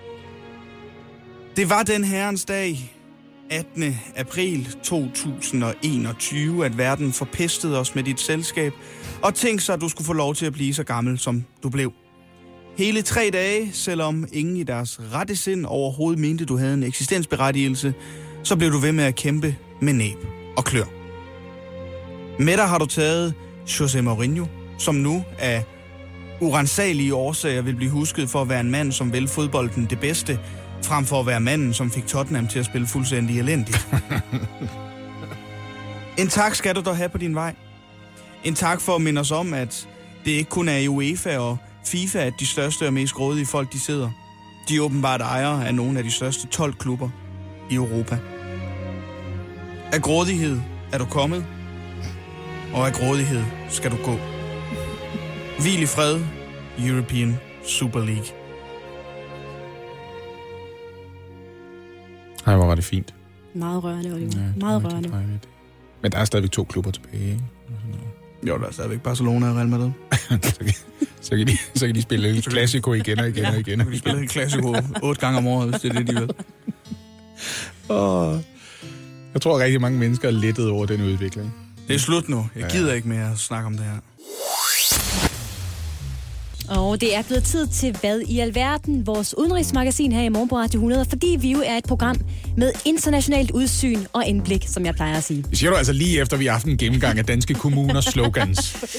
Det var den herrens dag, attende april to tusind og enogtyve, at verden forpestede os med dit selskab, og tænk så, at du skulle få lov til at blive så gammel, som du blev. Hele tre dage, selvom ingen i deres rette sind overhovedet mente, du havde en eksistensberettigelse, så blev du ved med at kæmpe med næb og klør. Med dig har du taget José Mourinho, som nu af uransagelige årsager vil blive husket for at være en mand, som vil fodbolden det bedste, frem for at være manden, som fik Tottenham til at spille fuldstændig elendigt. En tak skal du dog have på din vej. En tak for at minde os om, at det ikke kun er i UEFA og FIFA, at de største og mest grådige folk, de sidder. De er åbenbart ejere af nogle af de største tolv klubber i Europa. Af grådighed er du kommet, og af grådighed skal du gå. Hvil i fred, European Super League. Ej, hvor var det fint. Meget rørende, Oliver. Ja, Meget rørende. Dejligt. Men der er stadigvæk to klubber tilbage, ikke? Jo, der er stadigvæk Barcelona og Real Madrid. så, kan, så, kan de, så kan de spille Clasico igen og igen ja, og igen. Så kan de spille Clasico otte gange om året, hvis det er det, de vil. Oh, jeg tror, rigtig mange mennesker er lettet over den udvikling. Det er slut nu. Jeg gider ja. ikke mere at snakke om det her. Og det er blevet tid til Hvad i alverden, vores udenrigsmagasin her i Morgen på Radio hundrede, fordi vi jo er et program med internationalt udsyn og indblik, som jeg plejer at sige. Det siger du altså lige efter, vi har haft en gennemgang af danske kommuners slogans.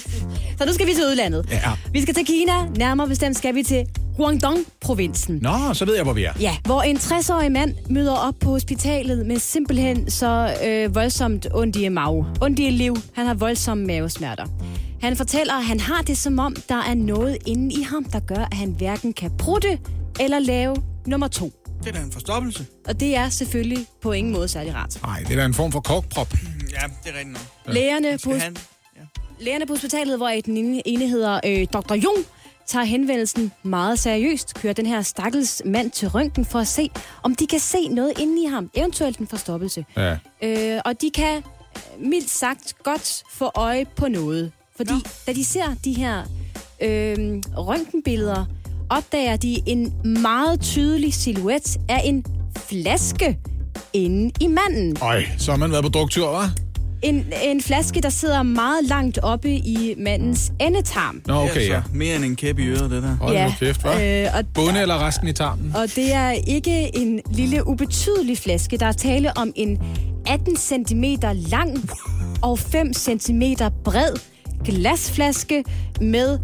Så nu skal vi til udlandet. Ja. Vi skal til Kina, nærmere bestemt skal vi til Guangdong-provinsen. Nå, så ved jeg, hvor vi er. Ja, hvor en tres-årig mand møder op på hospitalet med simpelthen så øh, voldsomt ondt i mave. Ondt i liv. Han har voldsomme mavesmerter. Han fortæller, at han har det som om, der er noget inde i ham, der gør, at han hverken kan prutte eller lave nummer to. Det er da en forstoppelse. Og det er selvfølgelig på ingen måde særlig rart. Nej, det er da en form for korkprop. Ja, det er rigtigt nok. Ja. Lægerne, på, han... ja. lægerne på hospitalet, hvor den ene hedder øh, doktor Jung, tager henvendelsen meget seriøst, kører den her stakkels mand til røntgen for at se, om de kan se noget inde i ham, eventuelt en forstoppelse. Ja. Øh, og de kan mildt sagt godt få øje på noget. Fordi ja. da de ser de her øh, røntgenbilleder, opdager de en meget tydelig silhuet af en flaske inde i manden. Øj, så har man været på druktur, hva'? En, en flaske, der sidder meget langt oppe i mandens endetarm. Nå, okay, ja. Mere end en kæp i øret, det der. Hold ja, nu kæft, hva'? Øh, og, Bunde eller resten i tarmen? Og det er ikke en lille, ubetydelig flaske. Der er tale om en atten centimeter lang og fem centimeter bred glasflaske med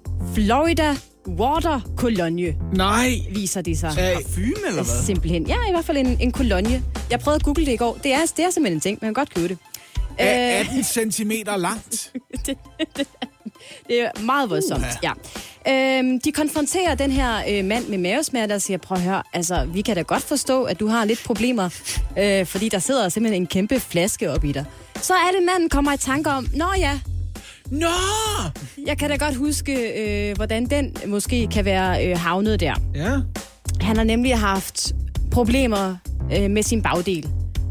Florida Water Cologne. Nej! Viser de sig. Parfume eller hvad? Simpelthen. Ja, i hvert fald en, en cologne. Jeg prøvede at google det i går. Det er, det er simpelthen en ting. Man kan godt købe det. Er atten centimeter langt? det, det, det er meget voldsomt, uh-huh. ja. Øhm, de konfronterer den her øh, mand med mavesmerter og siger, prøv at høre, altså, vi kan da godt forstå, at du har lidt problemer, øh, fordi der sidder simpelthen en kæmpe flaske op i dig. Så er det, manden kommer i tanke om, nå ja, Nå! jeg kan da godt huske, øh, hvordan den måske kan være øh, havnet der. Ja. Han har nemlig haft problemer øh, med sin bagdel.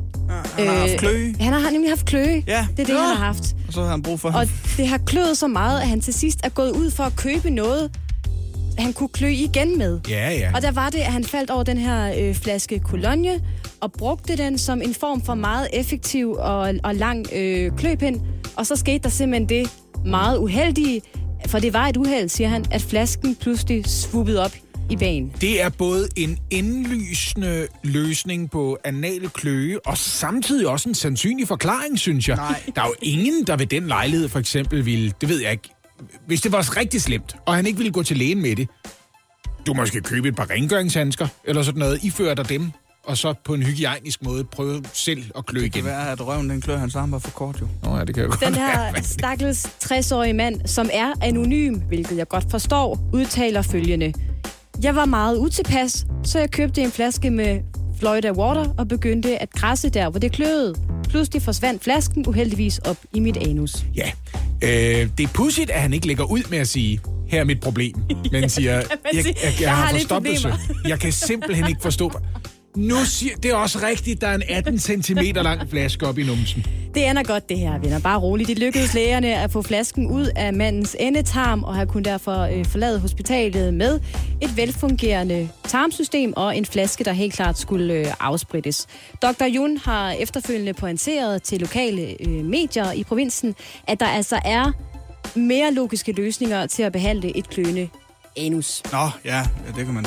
Han har haft kløe. Øh, han har nemlig haft kløe. Ja. Det er det, ja. han har haft. Og så har han brug for Og ham. det har kløet så meget, at han til sidst er gået ud for at købe noget, han kunne klø igen med. Ja, ja. Og der var det, at han faldt over den her øh, flaske Cologne, og brugte den som en form for meget effektiv og, og lang øh, kløpind. Og så skete der simpelthen det meget uheldige, for det var et uheld, siger han, at flasken pludselig svuppede op i banen. Det er både en indlysende løsning på anale kløe, og samtidig også en sandsynlig forklaring, synes jeg. Nej. Der er jo ingen, der ved den lejlighed for eksempel ville, det ved jeg ikke, hvis det var rigtig slemt, og han ikke ville gå til lægen med det, du måske købe et par rengøringshandsker, eller sådan noget, iføre dig dem, og så på en hygiejnisk måde prøve selv at klø igen. Det kan være, at røven den klør hans arm var for kort, jo. Nå ja, det kan jo godt Den være. her stakkels tres-årige mand, som er anonym, hvilket jeg godt forstår, udtaler følgende. Jeg var meget utilpas, så jeg købte en flaske med Florida Water og begyndte at krasse der, hvor det kløede. Pludselig forsvandt flasken uheldigvis op i mit anus. Ja, øh, det er pudsigt, at han ikke lægger ud med at sige, her er mit problem, men siger, jeg, jeg, jeg, jeg, jeg har, har forstoppelse. Jeg kan simpelthen ikke forstå. Nu siger, det er også rigtigt, der er en atten centimeter lang flaske op i numsen. Det ender godt, det her, venner. Bare roligt. Det lykkedes lægerne at få flasken ud af mandens endetarm, og han kunne derfor øh, forlade hospitalet med et velfungerende tarmsystem og en flaske, der helt klart skulle øh, afsprittes. doktor Jun har efterfølgende pointeret til lokale øh, medier i provinsen, at der altså er mere logiske løsninger til at behandle et kløende anus. Nå, ja, ja det kan man da.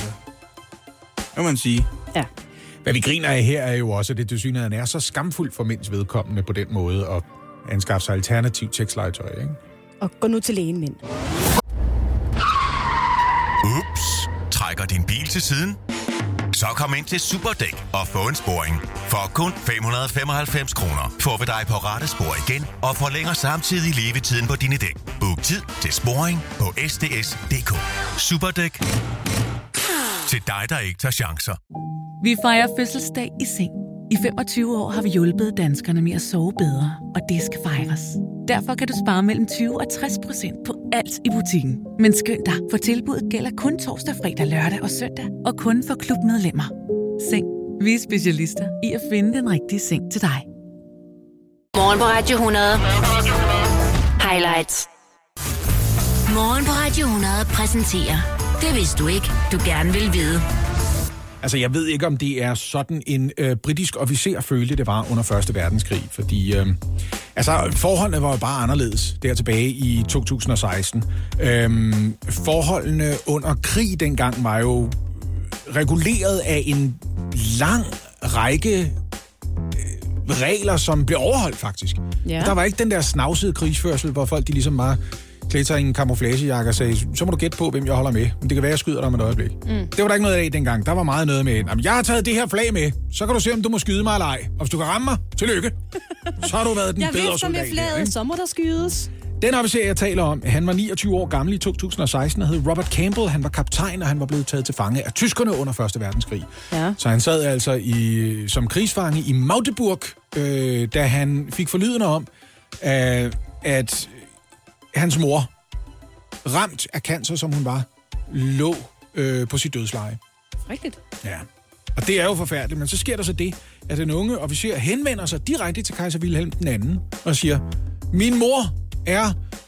Det kan man sige. Ja. Hvad vi griner af her er jo også, at det til synligheden er så skamfuldt for mænds vedkommende på den måde at anskaffe sig alternativ sexlegetøj, ikke? Og gå nu til lægen, mænd. Ups. Trækker din bil til siden? Så kom ind til Superdæk og få en sporing. For kun fem hundrede femoghalvfems kroner får vi dig på rette spor igen og forlænger samtidig levetiden på dine dæk. Book tid til sporing på s d s punktum d k. Superdæk. Til dig, der ikke tager chancer. Vi fejrer fødselsdag i seng. I femogtyve år har vi hjulpet danskerne med at sove bedre, og det skal fejres. Derfor kan du spare mellem tyve og tres procent på alt i butikken. Men skynd dig, for tilbuddet gælder kun torsdag, fredag, lørdag og søndag, og kun for klubmedlemmer. Seng. Vi er specialister i at finde den rigtige seng til dig. Morgen på Radio hundrede. Highlights. Morgen på Radio hundrede præsenterer Det vidste du ikke, du gerne vil vide. Altså, jeg ved ikke, om det er sådan en øh, britisk officer følte, det var under første verdenskrig, fordi øh, altså, forholdene var jo bare anderledes der tilbage i to tusind og seksten. Øh, forholdene under krig dengang var jo reguleret af en lang række øh, regler, som blev overholdt faktisk. Ja. Der var ikke den der snavsede krigsførsel, hvor folk de ligesom bare klædte sig i en camouflagejakke og sagde, så må du gætte på, hvem jeg holder med. Men det kan være, jeg skyder dig om et øjeblik. Mm. Det var der ikke noget af dengang. Der var meget noget med, jamen, jeg har taget det her flag med, så kan du se, om du må skyde mig eller ej. Og hvis du kan ramme mig, tillykke. Så har du været den jeg bedre ved, soldat. Jeg ved, som flaget, så må der skydes. Den officer, jeg taler om, han var niogtyve år gammel i to tusind og seksten og hed Robert Campbell. Han var kaptajn, og han var blevet taget til fange af tyskerne under første verdenskrig. Ja. Så han sad altså i, som krigsfange i Magdeburg, øh, da han fik forlydende om, øh, at hans mor, ramt af cancer, som hun var, lå øh, på sit dødsleje. Rigtigt. Ja. Og det er jo forfærdeligt, men så sker der så det, at den unge officer henvender sig direkte til kejser Wilhelm den anden og siger, min mor er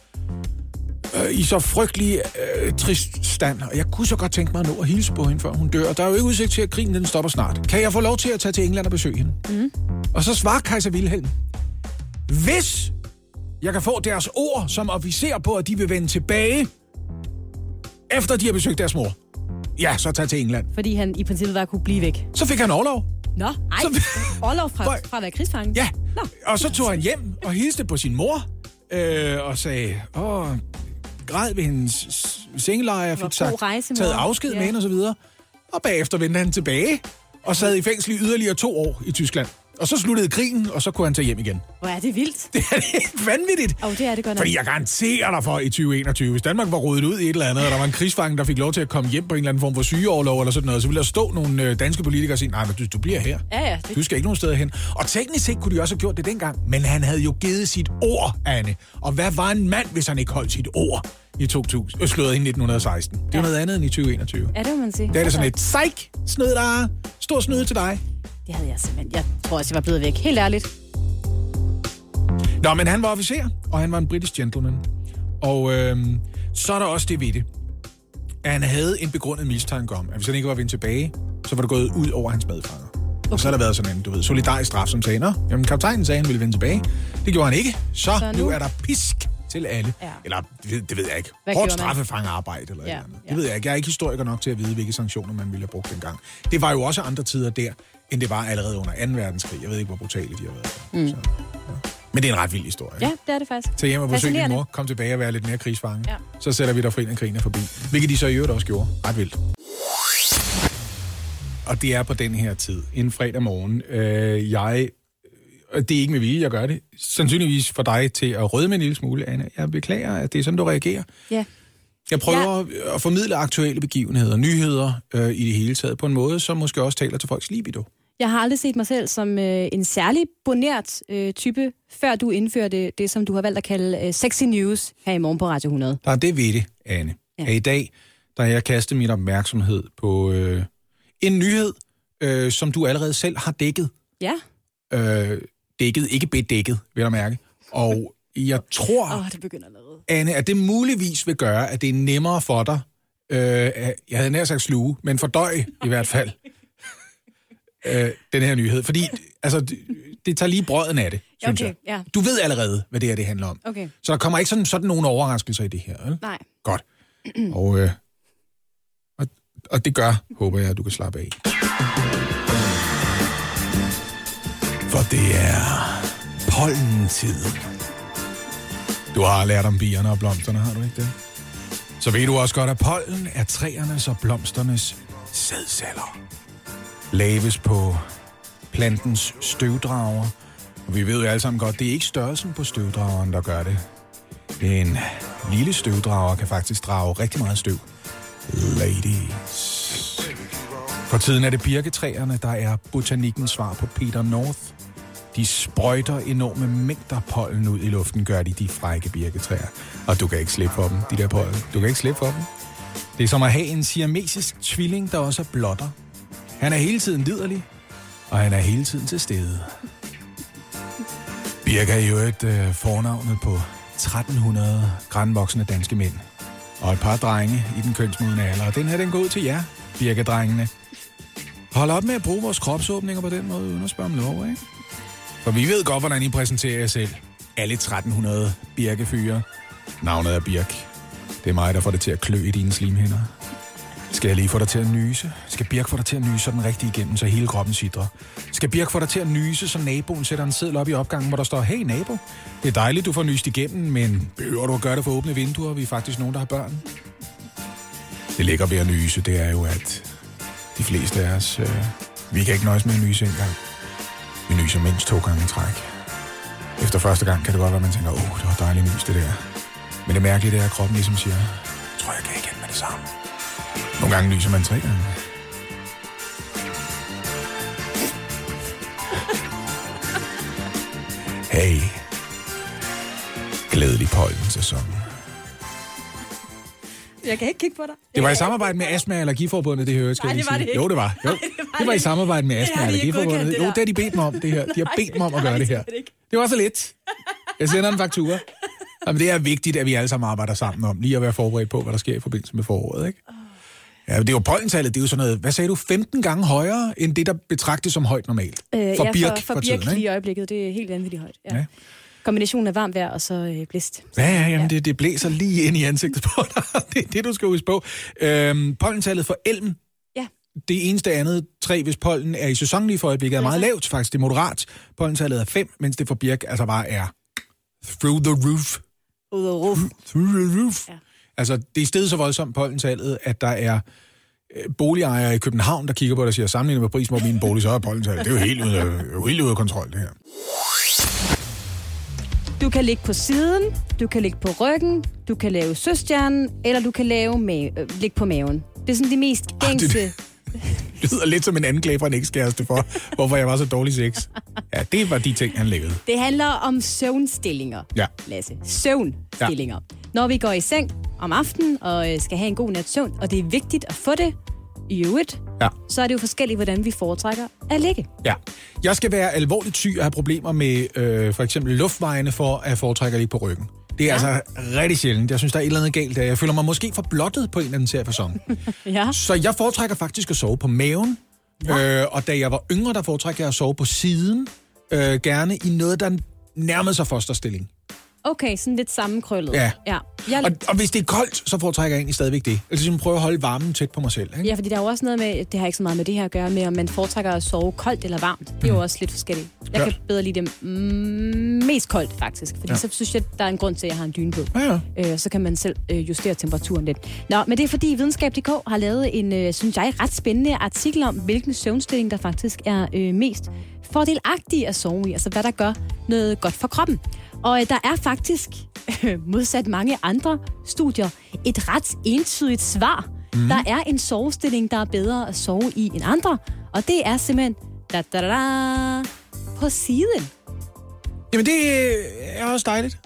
øh, i så frygtelig øh, trist stand, og jeg kunne så godt tænke mig at nå at hilse på hende, før hun dør. Og der er jo ikke udsigt til, at krigen den stopper snart. Kan jeg få lov til at tage til England og besøge hende? Mm. Og så svarer kejser Wilhelm, hvis jeg kan få deres ord som officer på, at de vil vende tilbage, efter de har besøgt deres mor, ja, så tag til England. Fordi han i princippet bare kunne blive væk. Så fik han overlov. Nå, ej, så... overlov fra, fra at være krigsfange? Ja, Nå. Og så tog han hjem og hilste på sin mor, øh, og sagde, åh, græd ved hendes sengeleje, fik sagt, taget afsked ja. med hende og så videre. Og bagefter vendte han tilbage og sad i fængsel i yderligere to år i Tyskland. Og så sluttede krigen, og så kunne han tage hjem igen. Hvor er det vildt. Det er helt vanvittigt. Åh, oh, det er det godt nok. Fordi jeg garanterer dig for i tyve enogtyve, hvis Danmark var rodet ud i et eller andet, og der var en krigsfange, der fik lov til at komme hjem på en eller anden form for sygeoverlov eller sådan noget, så ville der stå nogle danske politikere og sige, nej, men du, du bliver her. Ja, ja. Det... Du skal ikke nogen steder hen. Og teknisk set kunne de også have gjort det dengang, men han havde jo givet sit ord, Anne. Og hvad var en mand, hvis han ikke holdt sit ord i to tusind, øh, slået i nitten seksten? Det er ja. noget andet end i tyve enogtyve. Ja, det må man sige. Det er det sådan et psych, snød der, stor snød til dig. Det havde jeg simpelthen. Jeg tror også, jeg var blevet væk. Helt ærligt. Nå, men han var officer, og han var en britisk gentleman. Og øhm, så er der også det ved det, at han havde en begrundet mistanke om, at hvis han ikke var vendt tilbage, så var det gået ud over hans medfanger. Okay. Og så har der været sådan en, du ved, solidarisk straf, som sagde, nå, jamen kaptajnen sagde, han ville vende tilbage. Det gjorde han ikke. Så, så nu... nu er der pisk til alle. Ja. Eller, det, det ved jeg ikke. Hvad hårdt straffefangerarbejde eller ja. eller andet. Det ja. ved jeg ikke. Jeg er ikke historiker nok til at vide, hvilke sanktioner man ville have brugt dengang. Det var jo også andre tider der, end det var allerede under anden verdenskrig. Jeg ved ikke, hvor brutale de har været. Mm. Så, ja. Men det er en ret vild historie. Ja, det er det faktisk. Tag hjem og besøg din mor, kom tilbage og være lidt mere krigsfange. Ja. Så sætter vi dig fri, når krigen er forbi. Hvilket de så i øvrigt også gjorde. Ret vildt. Og det er på den her tid, en fredag morgen. Øh, jeg, det er ikke med vilje, jeg gør det. Sandsynligvis for dig til at rødme en lille smule, Anna. Jeg beklager, at det er sådan, du reagerer. Ja. Jeg prøver ja. at formidle aktuelle begivenheder, nyheder øh, i det hele taget, på en måde, som måske også taler til folks libido. Jeg har aldrig set mig selv som øh, en særlig bonert øh, type, før du indførte det, som du har valgt at kalde øh, sexy news her i morgen på Radio hundrede. Der er det ved det, Anne. Ja. I dag, der har jeg kastet min opmærksomhed på øh, en nyhed, øh, som du allerede selv har dækket. Ja. Øh, dækket, ikke bedækket, vil jeg mærke. Og jeg tror, oh, det begynder allerede. Anne, at det muligvis vil gøre, at det er nemmere for dig, øh, jeg havde nær sagt sluge, men fordøj i hvert fald, øh, den her nyhed. Fordi altså, det, det tager lige brøden af det, synes okay, jeg. Ja. Du ved allerede, hvad det her det handler om. Okay. Så der kommer ikke sådan, sådan nogle overraskelser i det her. Eller? Nej. Godt. og, øh, og, og det gør, håber jeg, at du kan slappe af. For det er pollen-tid. Du har lært om bierne og blomsterne, har du ikke det? Så ved du også godt, at pollen er træernes og blomsternes sædceller. laves på plantens støvdrager. Og vi ved jo alle sammen godt, det er ikke størrelsen på støvdrageren, der gør det. En lille støvdrager kan faktisk drage rigtig meget støv. Ladies. For tiden er det birketræerne, der er botanikkens svar på Peter North. De sprøjter enorme mængder pollen ud i luften, gør de de frække birketræer. Og du kan ikke slippe for dem, de der pollen. Du kan ikke slippe for dem. Det er som at have en siamesisk tvilling, der også er blotter. Han er hele tiden liderlig, og han er hele tiden til stede. Birke er jo et øh, fornavnet på tretten hundrede grandvoksne danske mænd. Og et par drenge i den kønsmodne alder. Og den her, den går ud til jer, birkedrengene. Hold op med at bruge vores kropsåbninger på den måde, uden at spørge om lov, ikke? For vi ved godt, hvordan I præsenterer jer selv. Alle tretten hundrede birkefyre. Navnet er Birk. Det er mig, der får det til at klø i dine slimhinder. Skal jeg lige få dig til at nyse? Skal Birk få dig til at nyse, så den rigtig igennem, så hele kroppen sidder? Skal Birk få dig til at nyse, så naboen sætter en seddel op i opgangen, hvor der står, hey nabo, det er dejligt, du får nyst igennem, men behøver du at gøre det for åbne vinduer? Vi er faktisk nogen, der har børn. Det ligger ved at nyse, det er jo, at de fleste af os, øh, vi kan ikke nøjes med at nyse engang. Vi nyser mindst to gange i træk. Efter første gang kan det godt være, at man tænker, åh, oh, det var dejligt nys, det der. Men det mærkelige, det er, at kroppen ligesom siger, jeg tror, jeg kan igen med det samme. Nogle gange nyser man tre gange. Hey. Glædelig pollensæson. Jeg kan ikke kigge på dig. Det var i samarbejde med Astma- og Allergiforbundet, det hører jeg, skal Nej, jeg det var sige. det ikke. Jo, det var. Jo. Nej, det var det var i det samarbejde med Astma- og Det har de ikke Allergiforbundet. godkendt, det Jo, der. det har de bedt mig om, det her. De har Nej, bedt mig om at nej, gøre det det her. er det ikke. Det var så lidt. Jeg sender en faktura. Jamen, det er vigtigt, at vi alle sammen arbejder sammen om, lige at være forberedt på, hvad der sker i forbindelse med foråret, ikke? Ja, det er jo pollentallet, det er jo sådan noget, hvad sagde du, femten gange højere, end det, der betragtes som højt normalt? Øh, for ja, birk for, for, for birk tiden, lige i ikke? øjeblikket, det er helt vanvittigt højt. Ja. Ja. Kombinationen af varmt vejr og så øh, blæst. Ja, ja, jamen, det, det blæser lige ind i ansigtet på dig. Det er det, du skal huske på. Øhm, pollentallet for elm, Ja. det eneste andet træ, hvis pollen er i sæson lige for øjeblikket, er meget lavt faktisk. Det er moderat. Pollentallet er fem, mens det for birk altså bare er through the roof. Ud af roof. Through the roof. Ja. Altså, det er stedet så voldsomt pollentallet, at der er øh, boligejere i København, der kigger på det og siger, sammenlignet med prisen på min bolig, så er pollentallet. Det er jo helt ude af, helt ude af kontrol, det her. Du kan ligge på siden, du kan ligge på ryggen, du kan lave søstjernen, eller du kan lave ma- øh, ligge på maven. Det er sådan de mest gængse... Det lyder lidt som en anklage fra en ekskæreste for, hvorfor jeg var så dårlig sex. Ja, det var de ting, han lavede. Det handler om søvnstillinger, Ja. Lasse. Søvnstillinger. Ja. Når vi går i seng om aftenen og øh, skal have en god nat søvn, og det er vigtigt at få det i øvrigt, Ja. så er det jo forskelligt, hvordan vi foretrækker at ligge. Ja. Jeg skal være alvorligt syg og have problemer med øh, for eksempel luftvejene for at foretrække at ligge på ryggen. Det er ja. altså rigtig sjældent. Jeg synes, der er et eller andet galt der. Jeg føler mig måske for blottet på en eller anden seriefacon. Ja. Så jeg foretrækker faktisk at sove på maven. Ja. Øh, og da jeg var yngre, der foretrækker jeg at sove på siden. Øh, gerne i noget, der nærmede sig fosterstilling. Okay, sådan lidt sammenkrøllet. Ja. ja. Jeg... Og, og hvis det er koldt, så foretrækker jeg egentlig stadigvæk det. Altså ligesom prøve at holde varmen tæt på mig selv. Ikke? Ja, fordi der er jo også noget med, det har ikke så meget med det her at gøre med, om man foretrækker at sove koldt eller varmt. Det er jo også lidt forskelligt. Jeg Ja. kan bedre lide det mm, mest koldt, faktisk. Fordi Ja. så synes jeg, der er en grund til, at jeg har en dyne på. Ja, ja. Øh, så kan man selv øh, justere temperaturen lidt. Nå, men det er fordi videnskab punktum d k har lavet en, øh, synes jeg, ret spændende artikel om, hvilken søvnstilling, der faktisk er øh, mest fordelagtig at sove i. Altså, hvad der gør noget godt for kroppen. Og øh, der er faktisk, øh, modsat mange andre studier, et ret entydigt svar. Mm. Der er en sovestilling, der er bedre at sove i end andre. Og det er simpelthen da, da, da, da, på siden. Jamen, det er også dejligt.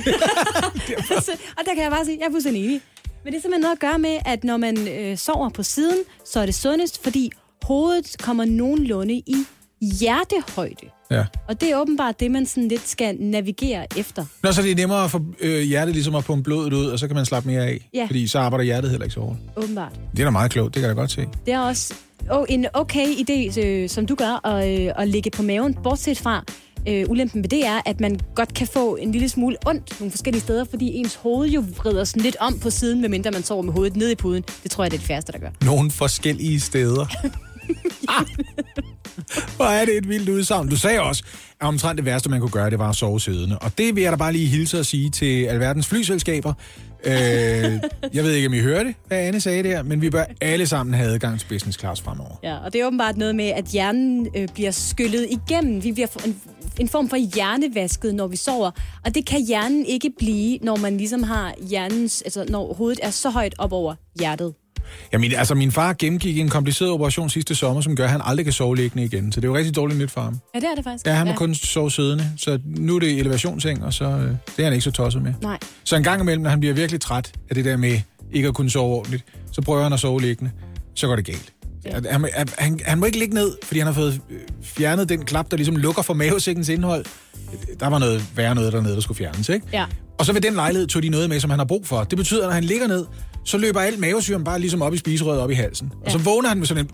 Og der kan jeg bare sige, jeg er fuldstændig enig. Men det er simpelthen noget at gøre med, at når man øh, sover på siden, så er det sundest, fordi hovedet kommer nogenlunde i hjertehøjde. Ja. Og det er åbenbart det, man sådan lidt skal navigere efter. Nå, så det er nemmere for øh, hjertet ligesom at pumpe blodet ud, og så kan man slappe mere af. Ja. Fordi så arbejder hjertet heller ikke så hårdt. Åbenbart. Det er da meget klogt, det kan jeg da godt se. Det er også oh, en okay idé, øh, som du gør, at, øh, at ligge på maven. Bortset fra, øh, ulempen ved det er, at man godt kan få en lille smule ondt nogle forskellige steder, fordi ens hoved jo vrider sådan lidt om på siden, medmindre man sover med hovedet nede i puden. Det tror jeg, det er det færreste, der gør. Nogle forskellige steder. ah. Hvor er det et vildt udsagn. Du sagde også, at omtrent det værste, man kunne gøre, det var at sove siddende. Og det vil jeg da bare lige hilse at sige til alverdens flyselskaber. Øh, jeg ved ikke, om I hørte det, hvad Anne sagde der, men vi bør alle sammen have adgang til business class fremover. Ja, og det er åbenbart noget med, at hjernen øh, bliver skyllet igennem. Vi bliver en, en form for hjernevasket, når vi sover. Og det kan hjernen ikke blive, når man ligesom har hjernens, altså når hovedet er så højt op over hjertet. Ja, min, altså min far gennemgik en kompliceret operation sidste sommer, som gør, at han aldrig kan sove liggende igen. Så det er jo rigtig dårligt nyt for ham. Ja, det er det faktisk. Ja, han må ja. kun sove siddende. Så nu er det elevationsseng, og så øh, det er han ikke så tosset med. Nej. Så en gang imellem, når han bliver virkelig træt af det der med ikke at kunne sove ordentligt, så prøver han at sove liggende. Så går det galt. Ja. Han, han, han må ikke ligge ned, fordi han har fået fjernet den klap, der ligesom lukker for mavesækkens indhold. Der var noget værre noget dernede, der skulle fjernes, ikke? Ja. Og så ved den lejlighed tog de noget med, som han har brug for. Det betyder, at når han ligger ned, så løber alt mavesyren bare ligesom op i spiserøret, op i halsen. Ja. Og så vågner han med sådan en...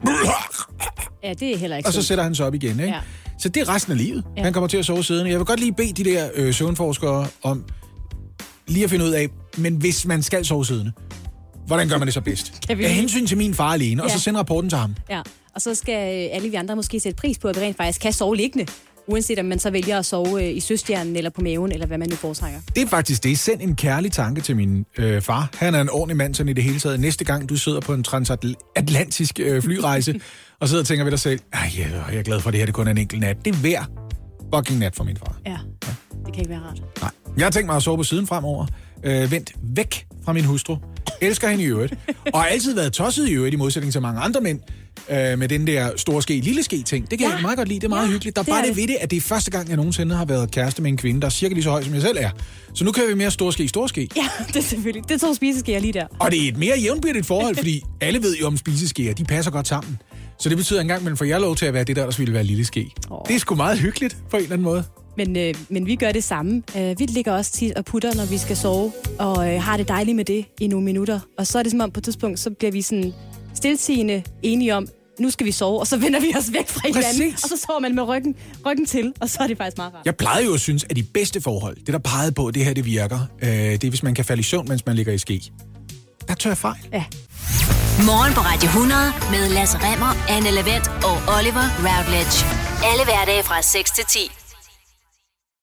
Ja, det er heller ikke Og så sundt. sætter han sig op igen, ikke? Ja. Så det er resten af livet. Ja. Han kommer til at sove siddende. Jeg vil godt lige bede de der øh, søvnforskere om lige at finde ud af, men hvis man skal sove siddende, hvordan gør man det så bedst? Vi... Af hensyn til min far alene, ja. Og så sende rapporten til ham. Ja, og så skal alle vi andre måske sætte pris på, at vi rent faktisk kan sove liggende. Uanset om man så vælger at sove i søstjernen eller på maven, eller hvad man nu foretrækker. Det er faktisk det. Send en kærlig tanke til min øh, far. Han er en ordentlig mand sådan i det hele taget. Næste gang du sidder på en transatlantisk øh, flyrejse, og sidder og tænker ved dig selv, jeg er glad for, at det her det kun er en enkelt nat. Det er hver fucking nat for min far. Ja, ja. Det kan ikke være rart. Nej. Jeg har tænkt mig at sove på siden fremover. Øh, vent væk fra min hustru. Elsker hende i øvrigt. Og har altid været tosset i øvrigt, i modsætning til mange andre mænd. Øh, med den der store ske, lille ske ting. Det kan ja. jeg meget godt lide. Det er meget ja, hyggeligt. Der er bare det ved det, at det er første gang, jeg nogensinde har været kæreste med en kvinde, der er cirka lige så høj, som jeg selv er. Så nu kører vi mere store ske, store ske. Ja, det er selvfølgelig. Det er to spiseskeer lige der. Og det er et mere jævnbyrdigt forhold, fordi alle ved jo om spiseskeer. De passer godt sammen. Så det betyder engang, men får jeg lov til at være det der, der ville være lille ske. Oh. Det er sgu meget hyggeligt på en eller anden måde. Men, øh, men vi gør det samme. Øh, vi ligger også tit og putter, når vi skal sove, og øh, har det dejligt med det i nogle minutter. Og så er det som om på et tidspunkt, så bliver vi sådan stiltigende enige om, nu skal vi sove, og så vender vi os væk fra hinanden. Og så sover man med ryggen, ryggen til, og så er det faktisk meget rart. Jeg plejede jo at synes, at de bedste forhold, det der pegede på, det her det virker, øh, det er, hvis man kan falde i søvn, mens man ligger i ske. Der tør jeg fejl. Ja. Morgen på Radio hundrede med Lasse Remmer, Anne Lavendt og Oliver Routledge. Alle hverdage fra seks til ti.